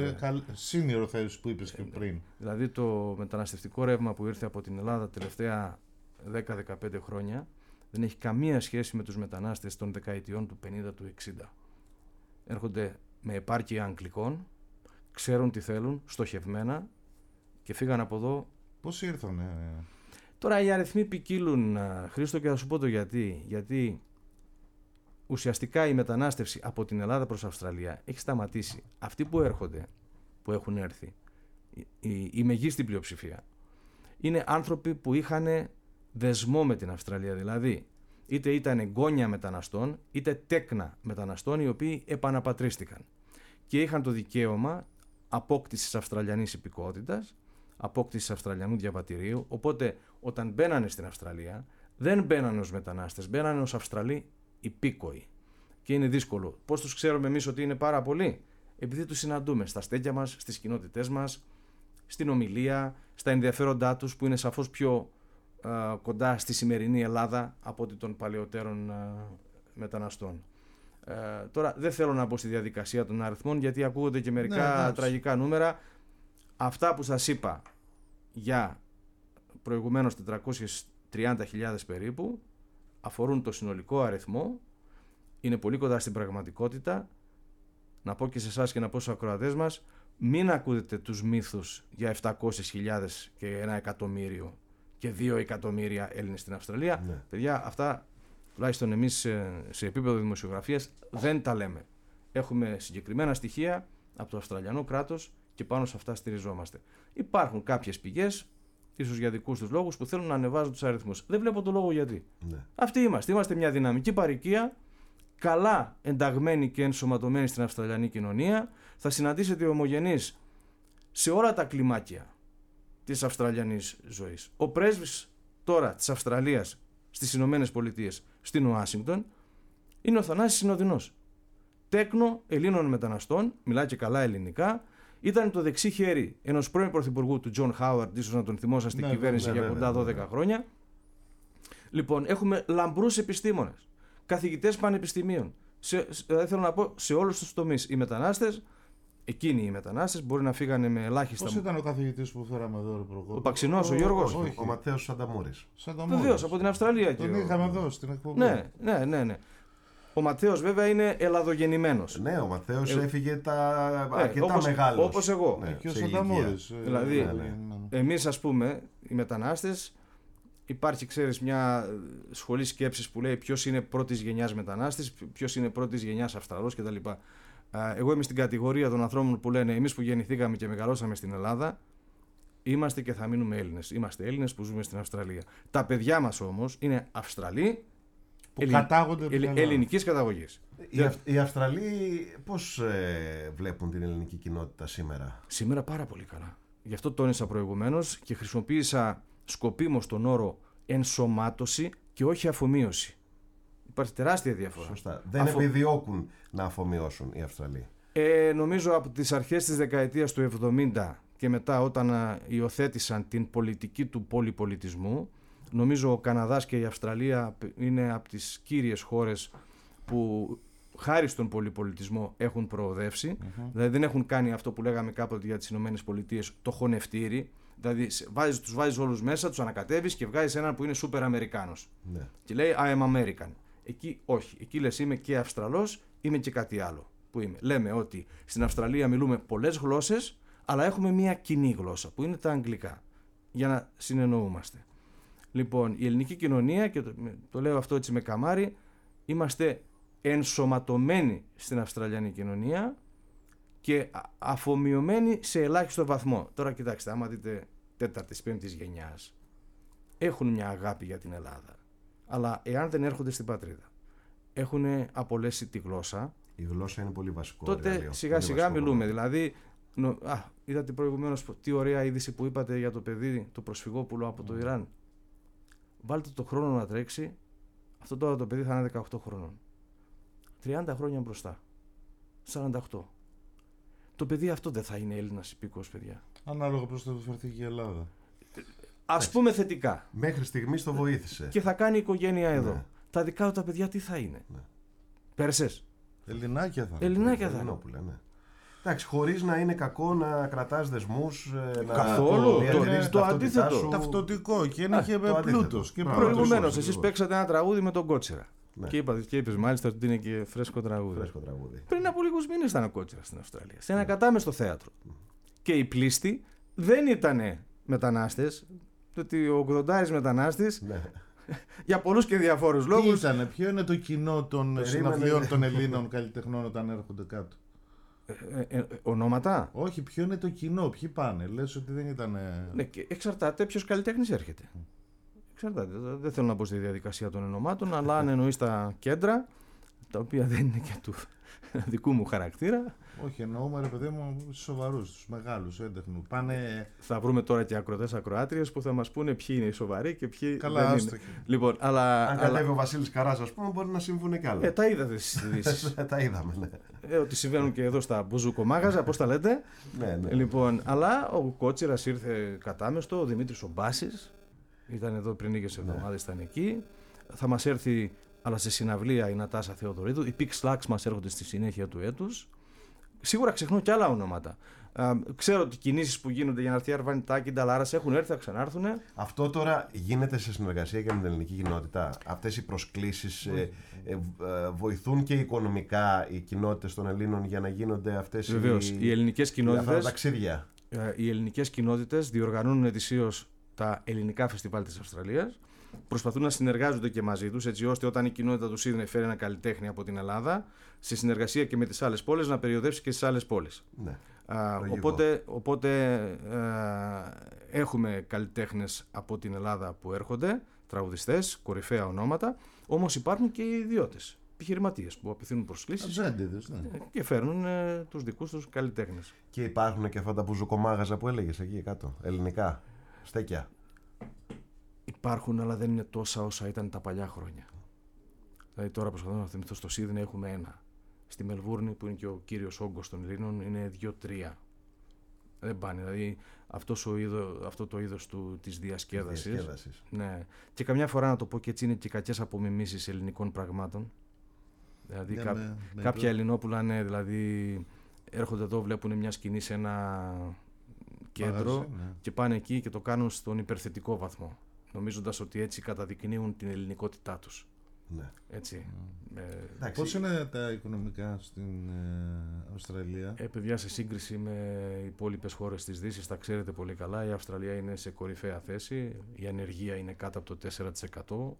senior θέσεις που είπες και πριν. Δηλαδή το μεταναστευτικό ρεύμα που ήρθε από την Ελλάδα τελευταία δέκα με δεκαπέντε χρόνια δεν έχει καμία σχέση με τους μετανάστες των δεκαετιών του πενήντα του εξήντα. Έρχονται με επάρκεια αγγλικών, ξέρουν τι θέλουν, στοχευμένα και φύγαν από εδώ. Πώς ήρθανε? Τώρα οι αριθμοί ποικίλουν, Χρήστο, και θα σου πω το γιατί. Γιατί ουσιαστικά η μετανάστευση από την Ελλάδα προς Αυστραλία έχει σταματήσει. Αυτοί που έρχονται, που έχουν έρθει, η, η μεγίστη πλειοψηφία, είναι άνθρωποι που είχαν δεσμό με την Αυστραλία. Δηλαδή, είτε ήταν εγγόνια μεταναστών, είτε τέκνα μεταναστών, οι οποίοι επαναπατρίστηκαν και είχαν το δικαίωμα απόκτησης Αυστραλιανής υπηκότητας, απόκτησης Αυστραλιανού διαβατηρίου. Οπότε, όταν μπαίνανε στην Αυστραλία, δεν μπαίνανε ως μετανάστες, μπαίνανε ως Αυστραλοί υπήκοοι. Και είναι δύσκολο. Πώς τους ξέρουμε εμείς ότι είναι πάρα πολλοί? Επειδή τους συναντούμε στα στέκια μας, στις κοινότητές μας, στην ομιλία, στα ενδιαφέροντά τους, που είναι σαφώς πιο α, κοντά στη σημερινή Ελλάδα από ότι των παλαιότερων α, μεταναστών. Ε, τώρα δεν θέλω να μπω στη διαδικασία των αριθμών, γιατί ακούγονται και μερικά ναι, τραγικά νούμερα. Αυτά που σας είπα για προηγουμένως τετρακόσιες τριάντα χιλιάδες περίπου αφορούν το συνολικό αριθμό, είναι πολύ κοντά στην πραγματικότητα. Να πω και σε εσάς και να πω στους ακροατές μας, μην ακούτε τους μύθους για επτακόσιες χιλιάδες και ένα εκατομμύριο και δύο εκατομμύρια Έλληνες στην Αυστραλία. Ναι. Παιδιά, αυτά τουλάχιστον εμείς σε, σε επίπεδο δημοσιογραφίας δεν τα λέμε. Έχουμε συγκεκριμένα στοιχεία από το Αυστραλιανό κράτος και πάνω σε αυτά στηριζόμαστε. Υπάρχουν κάποιες πηγές, ίσως για δικούς τους λόγους, που θέλουν να ανεβάζουν τους αριθμούς. Δεν βλέπω το λόγο γιατί. Ναι. Αυτοί είμαστε. Είμαστε μια δυναμική παροικία, καλά ενταγμένοι και ενσωματωμένοι στην Αυστραλιανή κοινωνία. Θα συναντήσετε ομογενείς σε όλα τα κλιμάκια της Αυστραλιανής ζωής. Ο πρέσβης τώρα της Αυστραλίας στις Ηνωμένες Πολιτείες, στην Ουάσιγκτον, είναι ο Θανάσης Συνοδεινός. Τέκνο Ελλήνων μεταναστών, μιλάει και καλά ελληνικά. Ήταν το δεξί χέρι ενός πρώην πρωθυπουργού του Τζον Χάουαρντ, ίσως να τον θυμόσαστε, στην ναι, κυβέρνηση ναι, ναι, για κοντά ναι, ναι, δώδεκα χρόνια. Λοιπόν, έχουμε λαμπρούς επιστήμονες, καθηγητές πανεπιστημίων. Σε, σε, θέλω να πω σε όλους τους τομείς. Οι μετανάστες, εκείνοι οι μετανάστες, μπορεί να φύγανε με ελάχιστα. Πώς ήταν ο καθηγητής που φέραμε εδώ, ρε Προκόπη? Ο Παξινός, ο, ο Γιώργος. Ο, ο Ματθαίος Σανταμούρης. Βεβαίως, από την Αυστραλία. Τον είχαμε εδώ στην εκπομπή. Ναι, ναι, ναι, ναι. Ο Ματθαίος βέβαια είναι ελλαδογεννημένος. Ναι, ο Ματθαίος ε, έφυγε τα ε, αρκετά όπως, μεγάλος. Όπως εγώ. Ναι, και ο Σανταμούρης. Δηλαδή, ναι, ναι. εμείς ας πούμε, οι μετανάστες, υπάρχει, ξέρεις, μια σχολή σκέψης που λέει ποιος είναι πρώτης γενιάς μετανάστης, ποιος είναι πρώτης γενιάς Αυστραλός κτλ. Εγώ είμαι στην κατηγορία των ανθρώπων που λένε εμείς που γεννηθήκαμε και μεγαλώσαμε στην Ελλάδα, είμαστε και θα μείνουμε Έλληνες. Είμαστε Έλληνες που ζούμε στην Αυστραλία. Τα παιδιά μας όμως είναι Αυστραλοί που Ελλην... κατάγονται Ελλ... ελληνικής καταγωγής. Οι, Αυ... οι Αυστραλοί πώς ε, βλέπουν την ελληνική κοινότητα σήμερα? Σήμερα πάρα πολύ καλά. Γι' αυτό τόνισα προηγουμένως και χρησιμοποίησα σκοπίμως τον όρο ενσωμάτωση και όχι αφομοίωση. Υπάρχει τεράστια διαφορά. Σωστά. Δεν Αφο... επιδιώκουν να αφομοιώσουν οι Αυστραλοί. Ε, νομίζω από τις αρχές της δεκαετίας του εβδομήντα και μετά, όταν υιοθέτησαν την πολιτική του πολυπολιτισμού, νομίζω ο Καναδάς και η Αυστραλία είναι από τις κύριες χώρες που χάρη στον πολυπολιτισμό έχουν προοδεύσει. Mm-hmm. Δηλαδή δεν έχουν κάνει αυτό που λέγαμε κάποτε για τις Ηνωμένες Πολιτείες, το χωνευτήρι. Δηλαδή βάζεις, τους βάζεις όλους μέσα, τους ανακατεύεις και βγάζεις έναν που είναι σούπερ Αμερικάνος. Ναι. Και λέει I am American. Εκεί όχι. Εκεί λες είμαι και Αυστραλός, είμαι και κάτι άλλο. Που είμαι. Λέμε ότι στην Αυστραλία μιλούμε πολλές γλώσσες, αλλά έχουμε μια κοινή γλώσσα που είναι τα αγγλικά. Για να συνεννοούμαστε. Λοιπόν, η ελληνική κοινωνία, και το, το λέω αυτό έτσι με καμάρι, είμαστε ενσωματωμένοι στην Αυστραλιανή κοινωνία και αφομοιωμένοι σε ελάχιστο βαθμό. Τώρα κοιτάξτε, άμα δείτε τέταρτης, πέμπτης γενιάς, έχουν μια αγάπη για την Ελλάδα. Αλλά εάν δεν έρχονται στην πατρίδα, έχουν απολέσει τη γλώσσα. Η γλώσσα είναι πολύ βασικό. Τότε εργαλείο. σιγά πολύ σιγά βασικό μιλούμε. πράγμα. Δηλαδή, νο, α, είδατε προηγουμένως τι ωραία είδηση που είπατε για το παιδί, το προσφυγόπουλο από το Ιράν. Βάλτε το χρόνο να τρέξει, αυτό τώρα το παιδί θα είναι δεκαοκτώ χρόνων. τριάντα χρόνια μπροστά. σαράντα οκτώ. Το παιδί αυτό δεν θα είναι Έλληνας υπήκοος, παιδιά. Ανάλογα πώς θα φερθεί και η Ελλάδα. Ας πούμε θετικά. Μέχρι στιγμής το βοήθησε. Και θα κάνει οικογένεια εδώ. Ναι. Τα δικά του τα παιδιά τι θα είναι? Ναι. Πέρσες. Ελληνάκια θα είναι. Ελληνάκια θα είναι. Ελληνόπουλα, ναι. Εντάξει, χωρίς να είναι κακό να κρατάς δεσμούς. Να Καθόλου. διατηρείς Το- το ταυτότητά αντίθετο. σου. Ταυτοτικό και είναι Α, και το αντίθετο. πλούτος. Και Μπράβο. πλούτος. Προηγουμένως, ακριβώς. εσείς παίξατε ένα τραγούδι με τον Κότσιρα. Ναι. Και, είπα, και είπες μάλιστα ότι είναι και φρέσκο τραγούδι. Φρέσκο τραγούδι. Πριν από λίγους μήνες ήταν ο Κότσιρας στην Αυστραλία. Σε ένα κατάμεστο θέατρο. Και οι πλήστοι δεν ήταν μετανάστες. Ότι ο ογδοντάρης μετανάστης, Ναι. για πολλούς και διαφόρους Τι λόγους. ήτανε, ποιο είναι το κοινό των Περίμενε. συναυλιών των Ελλήνων καλλιτεχνών όταν έρχονται κάτω? Ε, ε, ε, ονόματα. Όχι, ποιο είναι το κοινό, ποιοι πάνε. Λες ότι δεν ήταν. Ναι, και εξαρτάται ποιος καλλιτέχνης έρχεται. Εξαρτάται. Δεν θέλω να μπω στη διαδικασία των ονομάτων, αλλά αν εννοείς τα κέντρα, τα οποία δεν είναι και του δικού μου χαρακτήρα, Όχι, εννοούμε ρε παιδί μου στους σοβαρούς, στους μεγάλους έντεχνους. Πάνε. θα βρούμε τώρα και ακροατές ακροάτριες που θα μας πούνε ποιοι είναι οι σοβαροί και ποιοι Καλά, δεν είναι. άστοχοι. Λοιπόν, αλλά. Αν αλλά κατέβει ο Βασίλης Καράς, ας πούμε, μπορεί να συμβούν και άλλα. ε, τα είδατε στις ειδήσεις. Τα είδαμε, ναι. ε, ότι συμβαίνουν και εδώ στα μπουζουκομάγαζα, πώς τα λέτε. Ναι, ναι. Λοιπόν, αλλά ο Κότσιρας ήρθε κατάμεστο, ο Δημήτρης ο Μπάσης ήταν εδώ πριν λίγες εβδομάδες, ήταν εκεί. Θα μας έρθει, αλλά σε συναυλία, η Νατάσα Θεοδωρίδου. Οι Pix Slacks μας έρχονται στη συνέχεια του έτους. Σίγουρα ξεχνώ και άλλα ονόματα. Α, ξέρω ότι οι κινήσεις που γίνονται για να έρθει η Αρβάνη Τάκη, Νταλάρας έχουν έρθει, θα ξανάρθουν. Αυτό τώρα γίνεται σε συνεργασία και με την ελληνική κοινότητα. Αυτές οι προσκλήσεις ε, ε, ε, βοηθούν και οικονομικά οι κοινότητες των Ελλήνων για να γίνονται αυτές Βεβαίως, οι, οι ελληνικές αυτά τα κοινότητες, ταξίδια. ε, οι ελληνικές κοινότητες διοργανώνουν ετησίως τα ελληνικά φεστιβάλ της Αυστραλίας. Προσπαθούν να συνεργάζονται και μαζί τους, έτσι ώστε όταν η κοινότητα τους είδε φέρει ένα καλλιτέχνη από την Ελλάδα, σε συνεργασία και με τις άλλες πόλεις, να περιοδεύσει και στις άλλες πόλεις. Ναι. Α, Λογικό. οπότε οπότε α, έχουμε καλλιτέχνες από την Ελλάδα που έρχονται, τραγουδιστές, κορυφαία ονόματα, όμως υπάρχουν και οι ιδιώτες, επιχειρηματίες που απευθύνουν προσκλήσεις Ατζέντιδες, ναι. και φέρνουν ε, τους δικούς τους καλλιτέχνες. Και υπάρχουν και αυτά τα μπουζουκομάγαζα που έλεγες εκεί κάτω. Ελληνικά. Στέκια. Υπάρχουν, αλλά δεν είναι τόσα όσα ήταν τα παλιά χρόνια. Δηλαδή τώρα προσπαθώ να θυμηθώ, στο Σίδνεϊ έχουμε ένα. Στη Μελβούρνη, που είναι και ο κύριος όγκος των Ελλήνων, είναι δύο-τρία. Δεν πάνε. Δηλαδή αυτός ο είδο, αυτό το είδος του, της διασκέδασης. Διασκέδασης. Ναι. Και καμιά φορά, να το πω και έτσι, είναι και κακές απομιμήσεις ελληνικών πραγμάτων. Δηλαδή Για κά, με- με κάποια το- Ελληνόπουλα, ναι, δηλαδή έρχονται εδώ, βλέπουν μια σκηνή σε ένα κέντρο Μαγαζί, ναι. και πάνε εκεί και το κάνουν στον υπερθετικό βαθμό, νομίζοντας ότι έτσι καταδεικνύουν την ελληνικότητά τους. Ναι. Έτσι. Ε, Εντάξει. Πώς είναι τα οικονομικά στην ε, Αυστραλία? ε, παιδιά, σε σύγκριση με οι υπόλοιπες χώρες της Δύσης, τα ξέρετε πολύ καλά, η Αυστραλία είναι σε κορυφαία θέση, η ανεργία είναι κάτω από το τέσσερα τοις εκατό,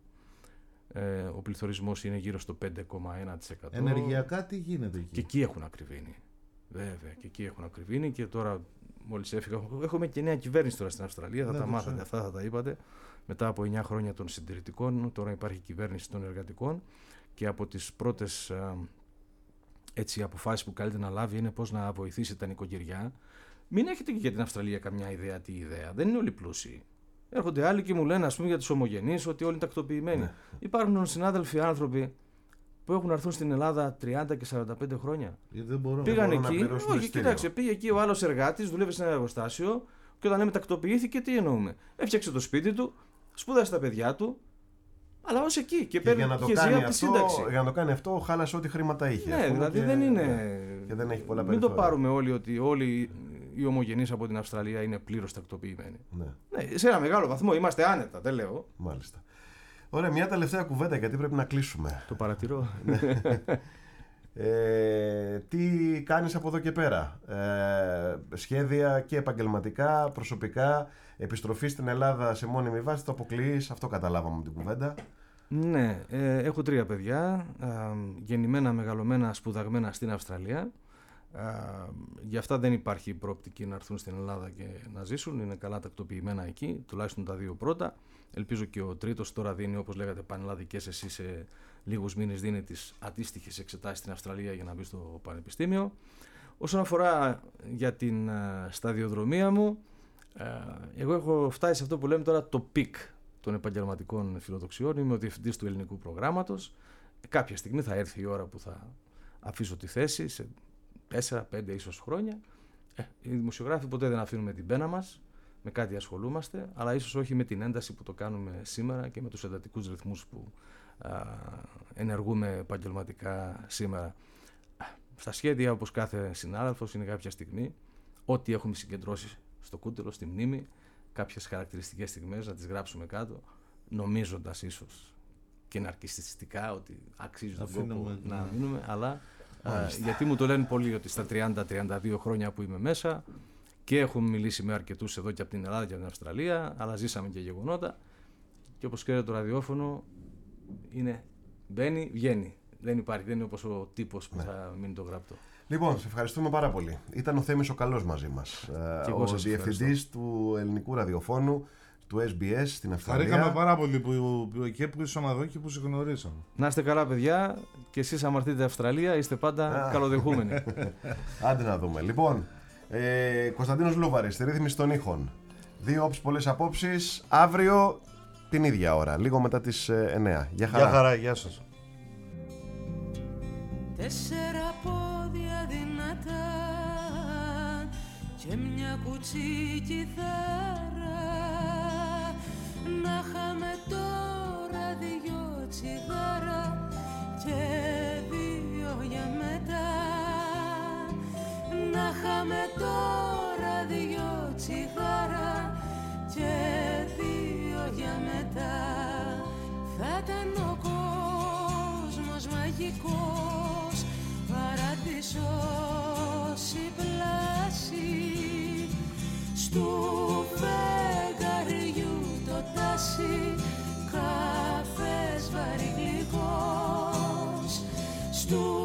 ε, ο πληθωρισμός είναι γύρω στο πέντε κόμμα ένα τοις εκατό. Ενεργειακά τι γίνεται εκεί? Και εκεί έχουν ακριβήνει. Βέβαια, και εκεί έχουν ακριβήνει και τώρα μόλις έφυγα. Έχουμε και νέα κυβέρνηση τώρα στην Αυστραλία, θα Ναι, τα το μάθατε ξέρω. αυτά, θα τα είπατε. Μετά από εννιά χρόνια των συντηρητικών, τώρα υπάρχει κυβέρνηση των εργατικών και από τις πρώτες α, έτσι, αποφάσεις που καλείται να λάβει είναι πώς να βοηθήσει τα νοικοκυριά. Μην έχετε και για την Αυστραλία καμιά ιδέα τι ιδέα. Δεν είναι όλοι πλούσιοι. Έρχονται άλλοι και μου λένε, ας πούμε, για τους ομογενείς ότι όλοι είναι τακτοποιημένοι. Ναι. Υπάρχουν συνάδελφοι άνθρωποι που έχουν έρθουν στην Ελλάδα τριάντα και σαράντα πέντε χρόνια. Γιατί δεν μπορώ. Πήγαν μπορούν να εκεί. πληρώσουν το Όχι, εισιτήριο. κοίταξε, πήγε εκεί ο άλλος εργάτης, δούλευε σε ένα εργοστάσιο και όταν λέμε τακτοποιήθηκε, τι εννοούμε? Έφτιαξε το σπίτι του, σπούδασε τα παιδιά του, αλλά ως εκεί και, Και παίρνει για να, το και ζει κάνει από τη αυτό, σύνταξη. για να το κάνει αυτό, χάλασε ό,τι χρήματα είχε. Ναι, ας πούμε, δηλαδή και- δεν είναι. ναι, και δεν έχει πολλά Μην το περιθώρια. πάρουμε όλοι ότι όλοι οι ομογενείς από την Αυστραλία είναι πλήρως τακτοποιημένοι. Ναι, Ναι, σε ένα μεγάλο βαθμό είμαστε άνετα, δεν λέω. μάλιστα. Ωραία, μια τελευταία κουβέντα γιατί πρέπει να κλείσουμε. Το παρατηρώ. Ε, Ε, τι κάνεις από εδώ και πέρα? Ε, σχέδια και επαγγελματικά, προσωπικά, επιστροφή στην Ελλάδα σε μόνιμη βάση, το αποκλείεις? Αυτό καταλάβαμε την κουβέντα. Ναι, ε, έχω τρία παιδιά, ε, γεννημένα, μεγαλωμένα, σπουδαγμένα στην Αυστραλία. Ε, για αυτά δεν υπάρχει προοπτική να έρθουν στην Ελλάδα και να ζήσουν, είναι καλά τακτοποιημένα εκεί, τουλάχιστον τα δύο πρώτα. Ελπίζω και ο τρίτος τώρα δίνει, όπως λέγατε, πανελλαδικές, εσύ σε λίγους μήνες δίνει τις αντίστοιχες εξετάσεις στην Αυστραλία για να μπει στο πανεπιστήμιο. Όσον αφορά για την uh, σταδιοδρομία μου, uh, εγώ έχω φτάσει σε αυτό που λέμε τώρα το πικ των επαγγελματικών φιλοδοξιών. Είμαι ο διευθυντής του ελληνικού προγράμματος. Κάποια στιγμή θα έρθει η ώρα που θα αφήσω τη θέση, σε τέσσερα πέντε ίσως χρόνια. Ε, οι δημοσιογράφοι ποτέ δεν αφήνουμε την πένα μας. Με κάτι ασχολούμαστε, αλλά ίσως όχι με την ένταση που το κάνουμε σήμερα και με τους εντατικούς ρυθμούς που α, ενεργούμε επαγγελματικά σήμερα. Στα σχέδια, όπως κάθε συνάδελφος, είναι κάποια στιγμή ό,τι έχουμε συγκεντρώσει στο κούτελο, στη μνήμη, κάποιες χαρακτηριστικές στιγμές να τις γράψουμε κάτω, νομίζοντας ίσως και ναρκισσιστικά ότι αξίζει τον κόπο να ναι. μείνουμε, αλλά α, γιατί μου το λένε πολλοί ότι στα τριάντα τριάντα δύο χρόνια που είμαι μέσα, και έχουμε μιλήσει με αρκετούς εδώ και από την Ελλάδα και από την Αυστραλία, αλλά ζήσαμε και γεγονότα. Και όπως ξέρετε, το ραδιόφωνο είναι μπαίνει, βγαίνει. Δεν υπάρχει, δεν είναι όπως ο τύπος που ναι. θα μείνει το γραπτό. Λοιπόν, σε ευχαριστούμε πάρα πολύ. Ήταν ο Θέμης ο Καλός μαζί μας. Ο διευθυντής του ελληνικού ραδιοφώνου, του ες μπι ες στην Αυστραλία. Χαρήκαμε πάρα πολύ που, που εκεί που ήσουν εδώ και που σε γνωρίσαμε. Να είστε καλά, παιδιά, και εσείς άμα έρθετε Αυστραλία είστε πάντα καλοδεχούμενοι. Άντε να δούμε. Λοιπόν. Ε, Κωνσταντίνος Λούβαρης, στη ρύθμιση των ήχων. Δύο όψεις, πολλές απόψεις. Αύριο την ίδια ώρα, λίγο μετά τις εννιά. Γεια χαρά. Γεια χαρά, γεια σας. Τέσσερα πόδια δυνατά και μια κουτσή κιθάρα. Να είχαμε τώρα δυο τσιγάρα και δύο για μετά. Να είχαμε τώρα δυο τσιγάρα και δύο για μετά. Θα ήταν ο κόσμος μαγικός, παράδεισος η πλάση, στου φεγγαριού το τάσι, καφές βαρύ γλυκός, στου